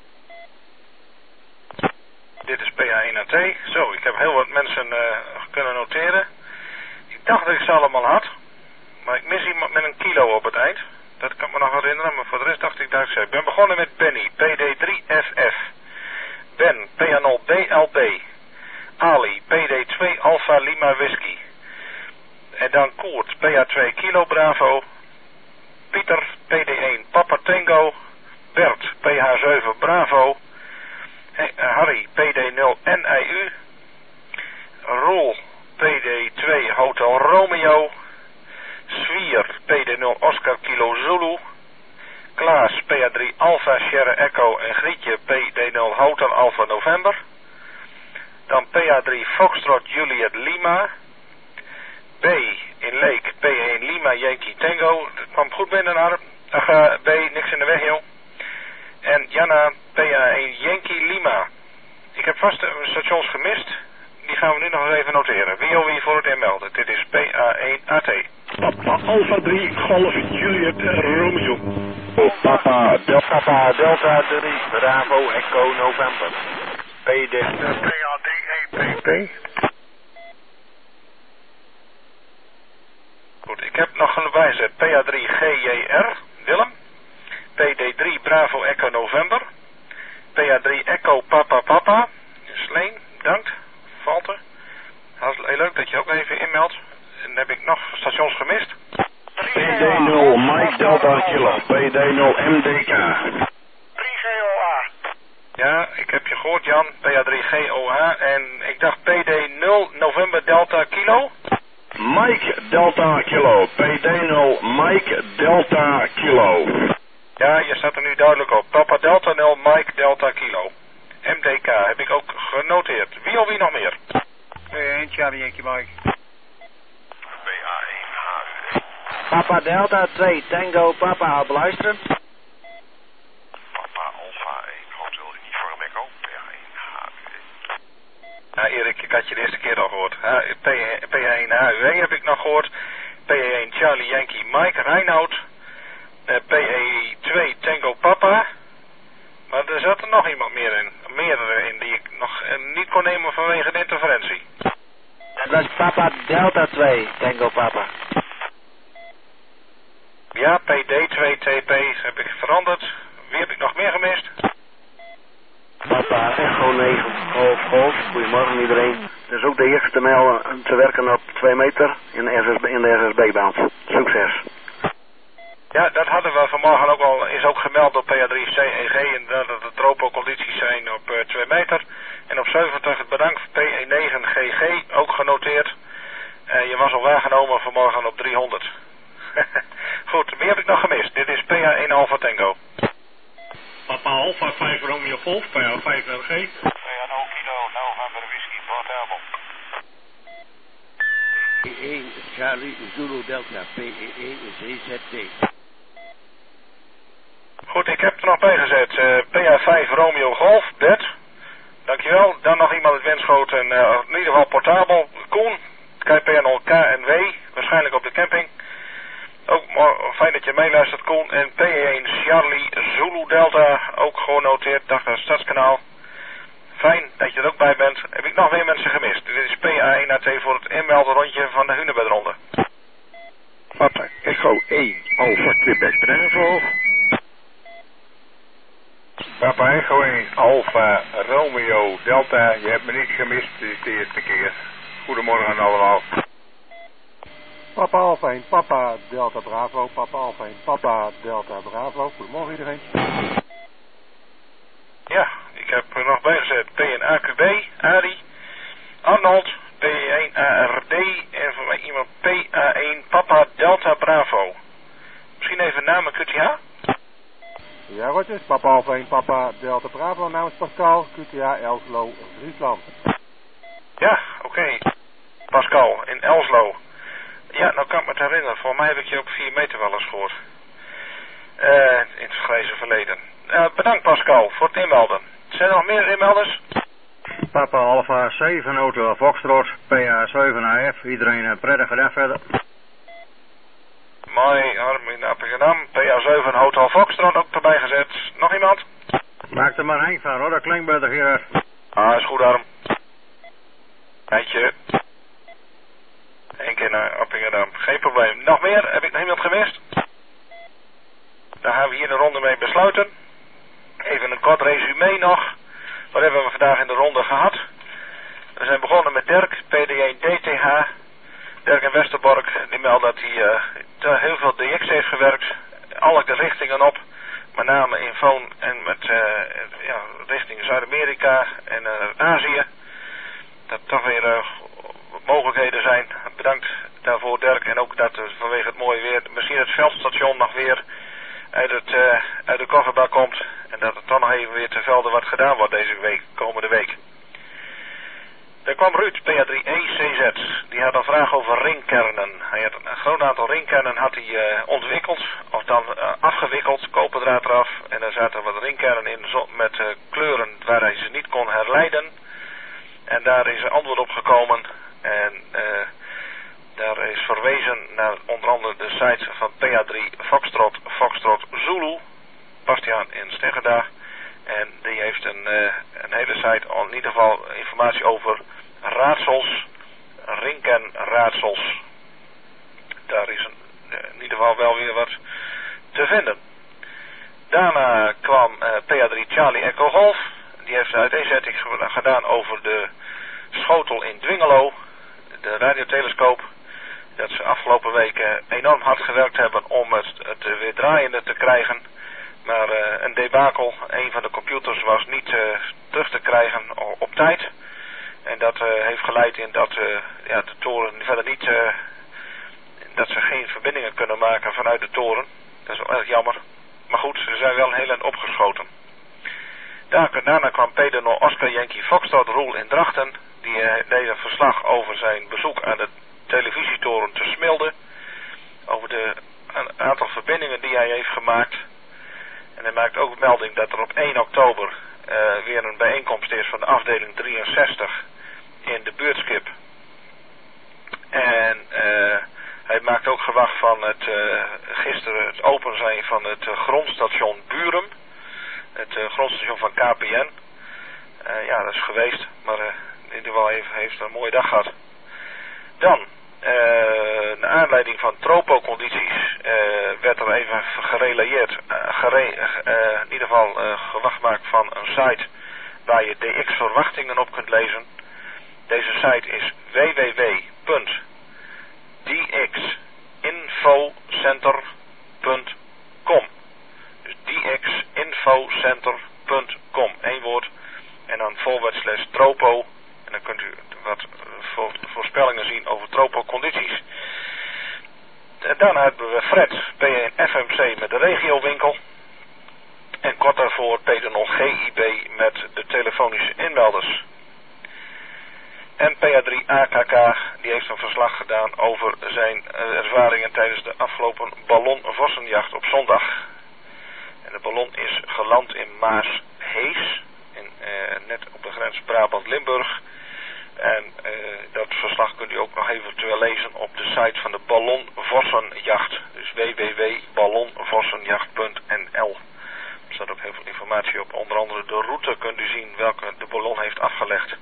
Dit is P A één A T. Zo, ik heb heel wat mensen uh, kunnen noteren. Ik dacht dat ik ze allemaal had. Maar ik mis iemand met een kilo op het eind. Dat kan ik me nog herinneren, maar voor de rest dacht ik dat ik zei. Ik ben begonnen met Benny, P D drie F F. Ben, P A nul B L B. Ali, P D twee Alpha Lima Whisky. En dan Koert, P A twee Kilo Bravo. Pieter, P D één Papa Tango. Bert, P H zeven Bravo. Hey, uh, Harry, P D nul N I U. Roel, P D twee Hotel Romeo. Zwier, P D nul Oscar Kilo Zulu. Klaas, P A drie Alpha Sierra Echo en Grietje, P D nul Hotel Alpha November. Dan P A drie Foxtrot Juliet Lima. B in Leek, P één Lima Yankee Tango. Dat kwam goed binnen, Arp. Ach, uh, B, niks in de weg, joh. En Jana, P A één Yankee Lima. Ik heb vast uh, stations gemist. Die gaan we nu nog eens even noteren. Wie of wie voor het inmelden. Dit is P A één A T. Papa Alpha drie, Golf Juliet Romeo. Papa Delta. Papa Delta drie, Bravo Echo November. P D P A drie E P P. Goed, ik heb nog een wijze. P A drie G J R, Willem. P D drie Bravo Echo November. P A drie Echo Papa Papa. Sleen, bedankt. Valter. Heel leuk dat je ook even inmeldt. En heb ik nog stations gemist? P D nul Mike Delta Kilo. P D nul M D K. drie G O A. Ja, ik heb je gehoord Jan. P A drie G O A. En ik dacht P D nul November Delta Kilo. Mike Delta Kilo. P D nul Mike Delta Kilo. genoteerd. Wie of wie nog meer? P één, Charlie Yankee Mike. P A één H V D. Papa Delta twee, Tango, Papa, beluisteren. Papa Alpha één, Hotel Uniform Echo, P A één H V D. Ja, Erik, ik had je de eerste keer al gehoord. P één H U W heb ik nog gehoord. P één Charlie Yankee Mike, Reinoud. Uh, P E twee Tango Papa. Maar er zat er nog iemand meer in. Meerdere in die ik nog uh, niet kon nemen vanwege de interferentie. Dat was Papa Delta twee, Tango Papa. Ja, P D twee T P heb ik veranderd. Wie heb ik nog meer gemist? Papa Echo negen, Golf Golf. Goedemorgen iedereen. Het is ook de eerste te melden te werken op twee meter in de, S S B, in de S S B-baan. Succes. Ja, dat hadden we vanmorgen ook al, is ook gemeld door P A drie C E G en dat de tropocondities zijn op uh, twee meter. En op zeventig bedankt P E negen G G, ook genoteerd. Uh, je was al waargenomen vanmorgen op driehonderd. Goed, wie heb ik nog gemist? Dit is P A één Alpha Tango. Papa Alpha vijf Romeo Golf, P A vijf L G. P A nul Kilo, November Whisky, portable. P één Charlie Zulu Delta, P E één Z Z T. Goed, ik heb er nog bij gezet. Uh, P A vijf Romeo Golf, Bert. Dankjewel. Dan nog iemand het Winschoten, uh, in ieder geval portabel. Koen, K P N L K en W, waarschijnlijk op de camping. Ook fijn dat je meeluistert, Koen. En P één Charlie Zulu Delta, ook gewoon noteerd, dacht aan Stadskanaal. Fijn dat je er ook bij bent. Heb ik nog meer mensen gemist? Dit is P A één A T voor het inmelden rondje van de Hunebedronde. Papa Echo één Alpha Quebec Bravo. Papa Echo één Alpha Romeo Delta. Je hebt me niks gemist, dit is de eerste keer. Goedemorgen allemaal. Papa Alpha één, Papa Delta Bravo, Papa Alpha één, Papa Delta Bravo. Goedemorgen iedereen. Ja, ik heb er nog bijgezet P één A Q B, Ari, Arnold, P één A R D en voor mij iemand P A één Papa Delta Bravo. Misschien even namen Q T H? Ja, Rotjes, Papa Alpha één, Papa Delta Bravo, namens Pascal, Q T H, Elslo, Friesland. Ja, oké. Okay. Pascal, in Elslo. Ja, nou kan ik me het herinneren. Voor mij heb ik je op vier meter wel eens gehoord. Uh, in het grijze verleden. Uh, bedankt Pascal voor het inmelden. Zijn er nog meer inmelders? Papa Alpha zeven Auto Foxtrot, P A zeven A F. Iedereen een prettige dag verder. Mooi, Armin Appingedam. P A zeven Hotel Foxtrot ook erbij gezet. Nog iemand? Maak er maar Henk van hoor, dat klinkt beter Gerard. Ah, is goed Arm. Heintje. Eén keer naar Appingedam. Geen probleem. Nog meer? Heb ik nog iemand gemist? Daar gaan we hier de ronde mee besluiten. Even een kort resume nog. Wat hebben we vandaag in de ronde gehad? We zijn begonnen met Dirk, P D één D T H. Dirk in Westerbork, die meldt dat hij uh, heel veel D X heeft gewerkt. Alle richtingen op. Met name in Foon en met uh, ja, richting Zuid-Amerika en uh, Azië. Dat toch weer uh, mogelijkheden zijn. Bedankt daarvoor Dirk. En ook dat uh, vanwege het mooie weer misschien het veldstation nog weer uit, het, uh, uit de kofferbak komt. En dat er toch nog even weer te velden wat gedaan wordt deze week, komende week. Er kwam Ruud, P A drie E C Z. Die had een vraag over ringkernen. Hij had een groot aantal ringkernen had hij, uh, ontwikkeld. Of dan uh, afgewikkeld, koperdraad eraf. En er zaten wat ringkernen in met uh, kleuren waar hij ze niet kon herleiden. En daar is een antwoord op gekomen. En uh, daar is verwezen naar onder andere de site van P A drie Foxtrot, Foxtrot Zulu. Bastiaan in Steggerda. En die heeft een, uh, een hele site, in ieder geval informatie over raadsels, ringkernraadsels. Daar is een, in ieder geval wel weer wat te vinden. Daarna kwam uh, P A drie Charlie Echo Golf. Die heeft een uiteenzetting gedaan over de schotel in Dwingelo, de radiotelescoop. Dat ze afgelopen weken enorm hard gewerkt hebben om het, het weer draaiende te krijgen. Maar uh, een debakel, een van de computers was niet uh, terug te krijgen op tijd. En dat uh, heeft geleid in dat uh, ja, de toren verder niet, uh, dat ze geen verbindingen kunnen maken vanuit de toren. Dat is wel erg jammer. Maar goed, ze zijn wel een heel eind opgeschoten. Daarna kwam Peter Nol Oscar Yankee Foxtrot Roel in Drachten. Die uh, deed een verslag over zijn bezoek aan de televisietoren te Smilde. Over de een aantal verbindingen die hij heeft gemaakt. En hij maakt ook melding dat er op één oktober uh, weer een bijeenkomst is van de afdeling drieënzestig in de buurtskip. En uh, hij maakt ook gewacht van het uh, gisteren het open zijn van het uh, grondstation Burum. Het uh, grondstation van K P N. Uh, ja, dat is geweest, maar uh, in ieder geval heeft, heeft een mooie dag gehad. Dan, uh, naar aanleiding van tropocondities uh, werd er even gerelayeerd, uh, gere, uh, in ieder geval uh, gewacht gemaakt van een site waar je D X verwachtingen op kunt lezen. Deze site is w w w punt d x infocenter punt com. Dus d x infocenter punt com, één woord. En dan forward slash tropo. En dan kunt u wat voor, voorspellingen zien over tropocondities. Daarna hebben we Fred, P één F M C met de regiowinkel. En kort daarvoor Peter Nol G I B met de telefonische inmelders. En P A drie A K K die heeft een verslag gedaan over zijn uh, ervaringen tijdens de afgelopen ballonvossenjacht op zondag. En de ballon is geland in Maashees, in, uh, net op de grens Brabant-Limburg. En uh, dat verslag kunt u ook nog eventueel lezen op de site van de ballonvossenjacht. Dus w w w punt ballonvossenjacht punt n l. Er staat ook heel veel informatie op. Onder andere de route kunt u zien welke de ballon heeft afgelegd.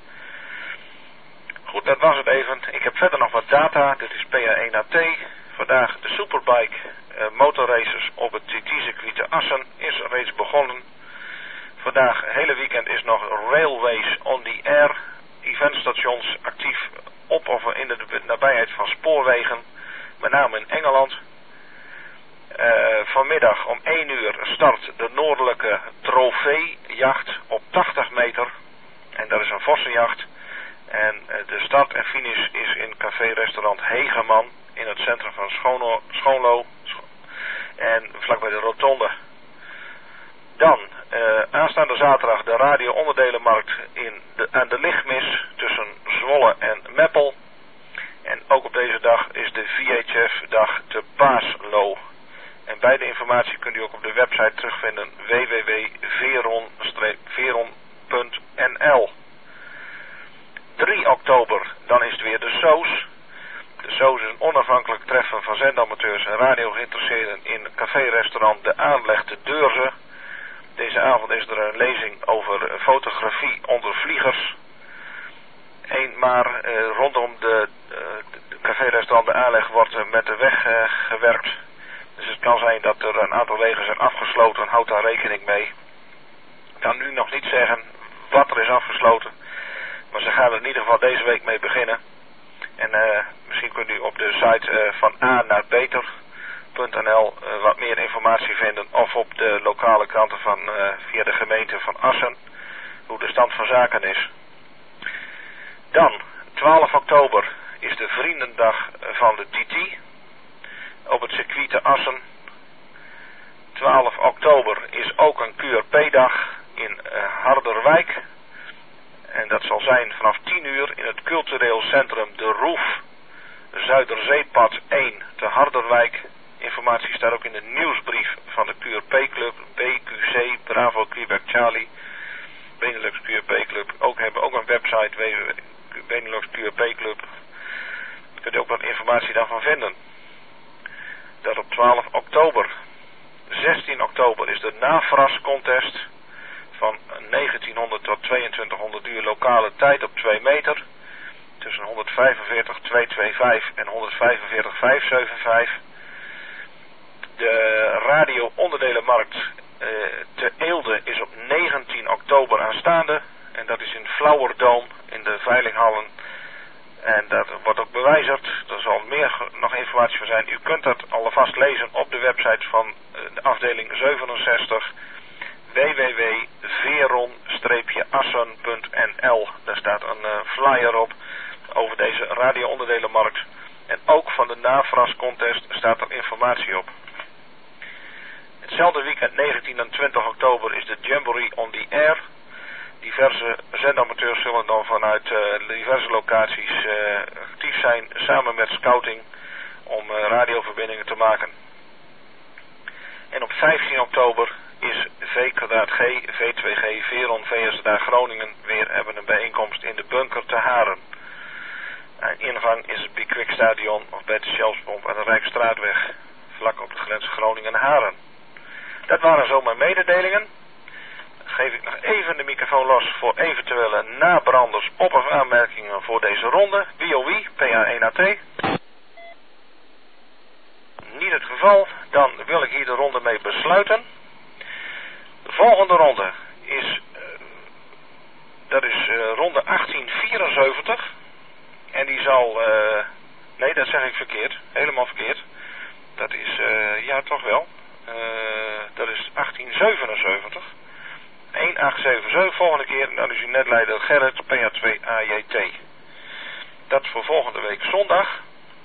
Goed, dat was het even. Ik heb verder nog wat data. Dit is P A één A T. Vandaag de Superbike uh, motorraces op het T T-circuit te Assen is reeds begonnen. Vandaag, het hele weekend, is nog Railways on the Air. Eventstations actief op of in de nabijheid van spoorwegen. Met name in Engeland. Uh, vanmiddag om één uur start de noordelijke trofeejacht op tachtig meter. En dat is een vossenjacht. En uh, de start en finish is in café-restaurant Hegeman in het centrum van Schoonlo, Schoonlo en vlakbij de rotonde. Dan, uh, aanstaande zaterdag de radio-onderdelenmarkt in de, aan de Lichtmis tussen Zwolle en Meppel. En ook op deze dag is de V H F-dag te Paaslo. En beide informatie kunt u ook op de website terugvinden w w w punt veron punt n l. drie oktober, dan is het weer de Soos. De Soos is een onafhankelijk treffen van zendamateurs en radiogeïnteresseerden in café-restaurant De Aanleg te Deurzen. Deze avond is er een lezing over fotografie onder vliegers. Een, maar eh, rondom de, uh, de café-restaurant De Aanleg wordt uh, met de weg uh, gewerkt. Dus het kan zijn dat er een aantal wegen zijn afgesloten. Houd daar rekening mee. Ik kan nu nog niet zeggen wat er is afgesloten. Maar ze gaan er in ieder geval deze week mee beginnen. En uh, misschien kunt u op de site uh, van A naar beter punt n l uh, wat meer informatie vinden. Of op de lokale kranten van, uh, via de gemeente van Assen. Hoe de stand van zaken is. Dan, twaalf oktober is de vriendendag van de T T. Op het circuit te Assen. twaalf oktober is ook een Q R P-dag in uh, Harderwijk. En dat zal zijn vanaf tien uur in het cultureel centrum De Roef, Zuiderzeepad één te Harderwijk. Informatie staat ook in de nieuwsbrief van de Q R P-club, B Q C, Bravo Quebec Charlie, Benelux Q R P-club. Ook hebben ook een website, w w w punt Benelux Q R P-club. Daar kunt u ook wat informatie daarvan vinden. Dat op twaalf oktober. zestien oktober is de Nafras contest. Van negentienhonderd tot tweeëntwintighonderd uur lokale tijd op twee meter. Tussen honderdvijfenveertig tweehonderdvijfenvijftig en honderdvijfenveertig vijfhonderdzevenenzeventig. De radio-onderdelenmarkt uh, te Eelde is op negentien oktober aanstaande. En dat is in Flauwerdome in de veilinghallen. En dat wordt ook bewijzigd. Er zal meer nog informatie van zijn. U kunt dat alvast lezen op de website van de afdeling zevenenzestig. w w w punt veron assen punt n l. Daar staat een uh, flyer op over deze radio-onderdelenmarkt. En ook van de Nafras contest staat er informatie op. Hetzelfde weekend negentien en twintig oktober is de Jamboree on the Air. diverse zendamateurs zullen dan vanuit uh, diverse locaties uh, actief zijn samen met scouting om uh, radioverbindingen te maken. En op vijftien oktober is V kwadraat G, V twee G, Veron, V S D A Groningen weer hebben een bijeenkomst in de bunker te Haren. En ingang is het Bikwik Stadion of bij de Shellspomp aan de Rijksstraatweg, vlak op de grens Groningen-Haren. Dat waren zo mijn mededelingen. Geef ik nog even de microfoon los voor eventuele nabranders op- of aanmerkingen voor deze ronde. Wie of wie, P A één A T. Niet het geval, dan wil ik hier de ronde mee besluiten. De volgende ronde is, uh, dat is uh, ronde achttien vierenzeventig. En die zal, uh, nee dat zeg ik verkeerd, helemaal verkeerd. Dat is, uh, ja toch wel, uh, dat is achttien zevenenzeventig. een acht zeven zeven volgende keer en dan is uw netleider Gerrit P A twee A J T. Dat voor volgende week zondag.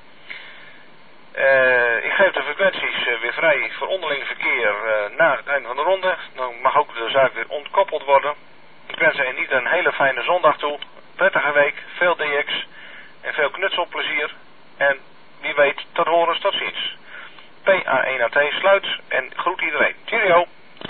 Uh, ik geef de frequenties uh, weer vrij voor onderling verkeer uh, na het einde van de ronde. Dan mag ook de zaak weer ontkoppeld worden. Ik wens u niet een hele fijne zondag toe. Prettige week, veel D X en veel knutselplezier. En wie weet, tot horens, tot ziens. P A één A T sluit en groet iedereen. Cheerio!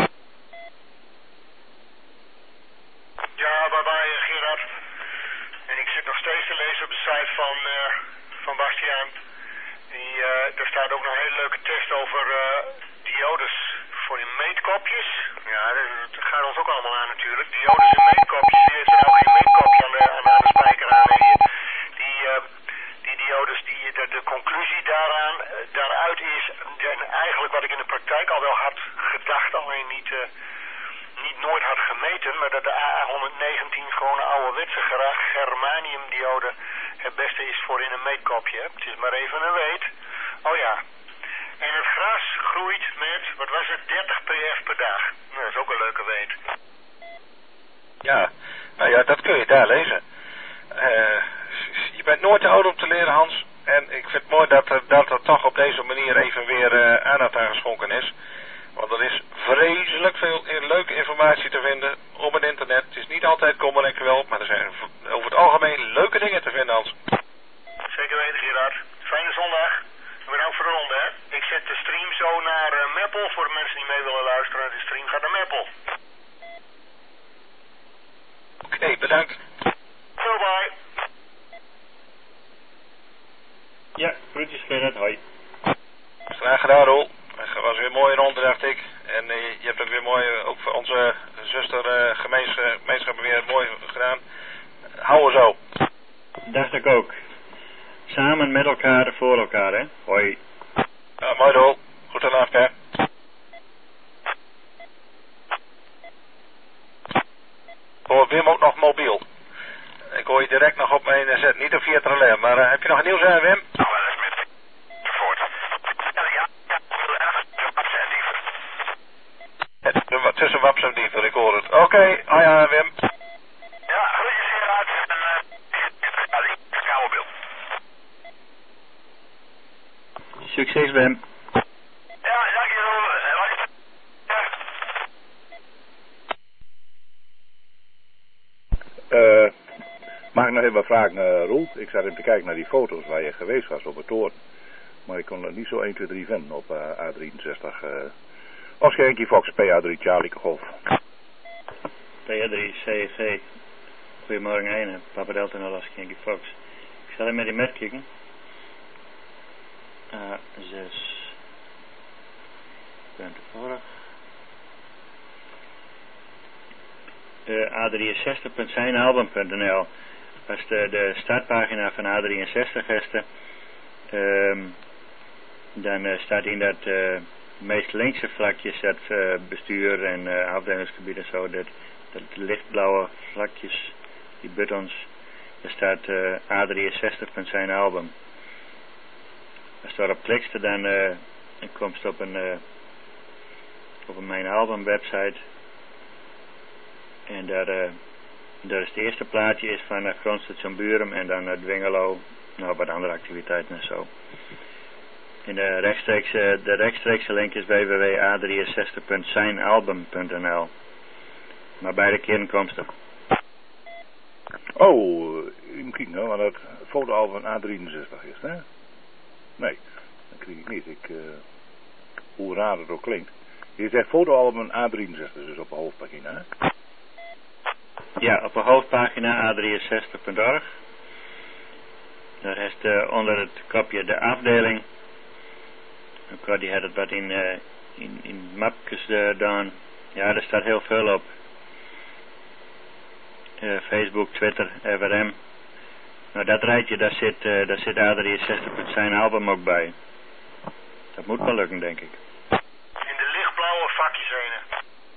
Ja, bye bye Gerard. En ik zit nog steeds te lezen op de site van, uh, van Bastiaan. Die, uh, er staat ook nog een hele leuke test over uh, diodes voor in meetkopjes. Ja, dat, dat gaat ons ook allemaal aan natuurlijk. Diodes in meetkopjes. Wie heeft er nou geen meetkopje aan de, aan de, aan de spijker aan hier? Die, uh, die diodes, die, de, de conclusie daaraan, uh, daaruit is, en eigenlijk wat ik in de praktijk al wel had gedacht, alleen niet... Uh, niet nooit had gemeten, maar dat de A A honderdnegentien gewoon een ouderwetse germaniumdiode het beste is voor in een meetkopje. Het is maar even een weet. Oh ja. En het gras groeit met, wat was het, dertig P F per dag. Nou, dat is ook een leuke weet. Ja, nou ja, dat kun je daar lezen. Uh, je bent nooit te oud om te leren, Hans. En ik vind het mooi dat er, dat er toch op deze manier even weer uh, aandacht aan geschonken is. Want er is vreselijk veel leuke informatie te vinden op het internet. Het is niet altijd kommer en kwel, maar er zijn over het algemeen leuke dingen te vinden, Hans. Zeker weten, Gerard. Fijne zondag. Bedankt voor de ronde, hè. Ik zet de stream zo naar uh, Meppel voor de mensen die mee willen luisteren. De stream gaat naar Meppel. Oké, okay, bedankt. Zo, bye. Ja, groetjes Gerard, hoi. Graag gedaan, Roel. Het was weer een mooie ronde, dacht ik. En uh, je hebt het weer mooi, uh, ook voor onze zuster uh, gemeenschap weer mooi gedaan. Uh, hou er zo. Dacht ik ook. Samen met elkaar, voor elkaar, hè. Hoi. Ja, mooi Roel. Goed aan af, hè. Hoor Wim ook nog mobiel. Ik hoor je direct nog op mijn zet. Niet op via het relais, maar uh, heb je nog nieuws aan, Wim? Nou, dat is met voort. Tussen Waps en Diever, ik hoor het. Oké, okay. Ah ja, Wim. Ja, groetjes Gerard. En uh, die kabelbeeld. Succes, Wim. Ja, dankjewel. Uh, mag ik nog even wat vragen, uh, Roel? Ik zat even te kijken naar die foto's waar je geweest was op het toren. Maar ik kon het niet zo één, twee, drie vinden op uh, A drieënzestig. Uh, Oscar Yankee Fox, P A drie, Charlie Golf. P A drie, C G. Goedemorgen, Eine. Papa Delta en Oscar Yankee Fox. Ik zal even met die met kijken. A zes. Punt org. Uh, A drieënzestig punt zijn album punt n l. Als de, de startpagina van A drieënzestig is, um, dan uh, staat in dat uh, meest linkse vlakjes, dat uh, bestuur en uh, afdelingsgebied en zo, dat, dat lichtblauwe vlakjes, die buttons, daar staat uh, A drieënzestig punt zijn album. Als je daarop klikt, dan, uh, dan komt het op een, uh, op een mijn album website. En daar, uh, daar is het eerste plaatje is van uh, Grootstation Burum en dan uh, Dwingelo, nou wat andere activiteiten en zo. En de rechtstreekse, de rechtstreekse link is w w w punt a drieënzestig punt zijn album punt n l. Maar beide keren komt er. Oh, even kijken hoor, want dat fotoalbum A drieënzestig is, hè? Nee, dat krijg ik niet. Ik, uh, hoe raar het ook klinkt. Je zegt fotoalbum A drieënzestig, dus op de hoofdpagina, hè? Ja, op de hoofdpagina A drieënzestig punt org. Daar is de, onder het kopje de afdeling. Ik die had het wat in, uh, in, in mapjes uh, gedaan. Ja, er staat heel veel op. Uh, Facebook, Twitter, F R M. Nou, dat rijtje, daar zit, uh, daar zit A drieënzestig punt zijn album ook bij. Dat moet wel lukken, denk ik. In de lichtblauwe vakjes heen.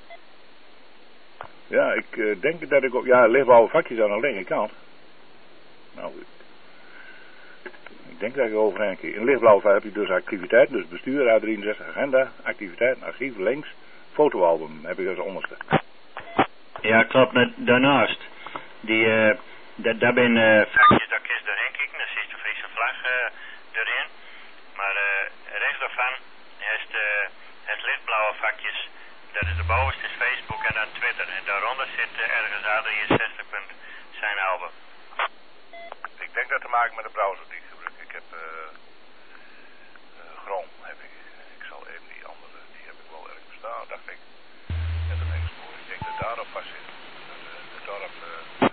Ja, ik uh, denk dat ik ook... Ja, lichtblauwe vakjes aan de linkerkant. Nou, ik, ik denk dat ik overheen keer. In lichtblauw heb je dus activiteiten, dus bestuur, A drieënzestig, agenda, activiteiten, archief, links, fotoalbum heb ik als onderste. Ja, klopt. Daarnaast, die, uh, da, daar ben uh, vakjes, daar kun je doorheen kijken, daar zit de Friese vlag uh, erin. Maar uh, rechts daarvan is de, het lichtblauwe vakjes, dat is de bovenste is Facebook en dan Twitter. En daaronder zit uh, ergens A drieënzestig punt zijn album. Ik denk dat te maken met de browser die ik gebruik. Ik heb uh, uh, Chrome, heb ik. Ik zal even die andere, die heb ik wel ergens staan, dacht ik. Met een Explorer. Ik denk dat daarop vast zit. Dat, uh, dat daarop... Uh,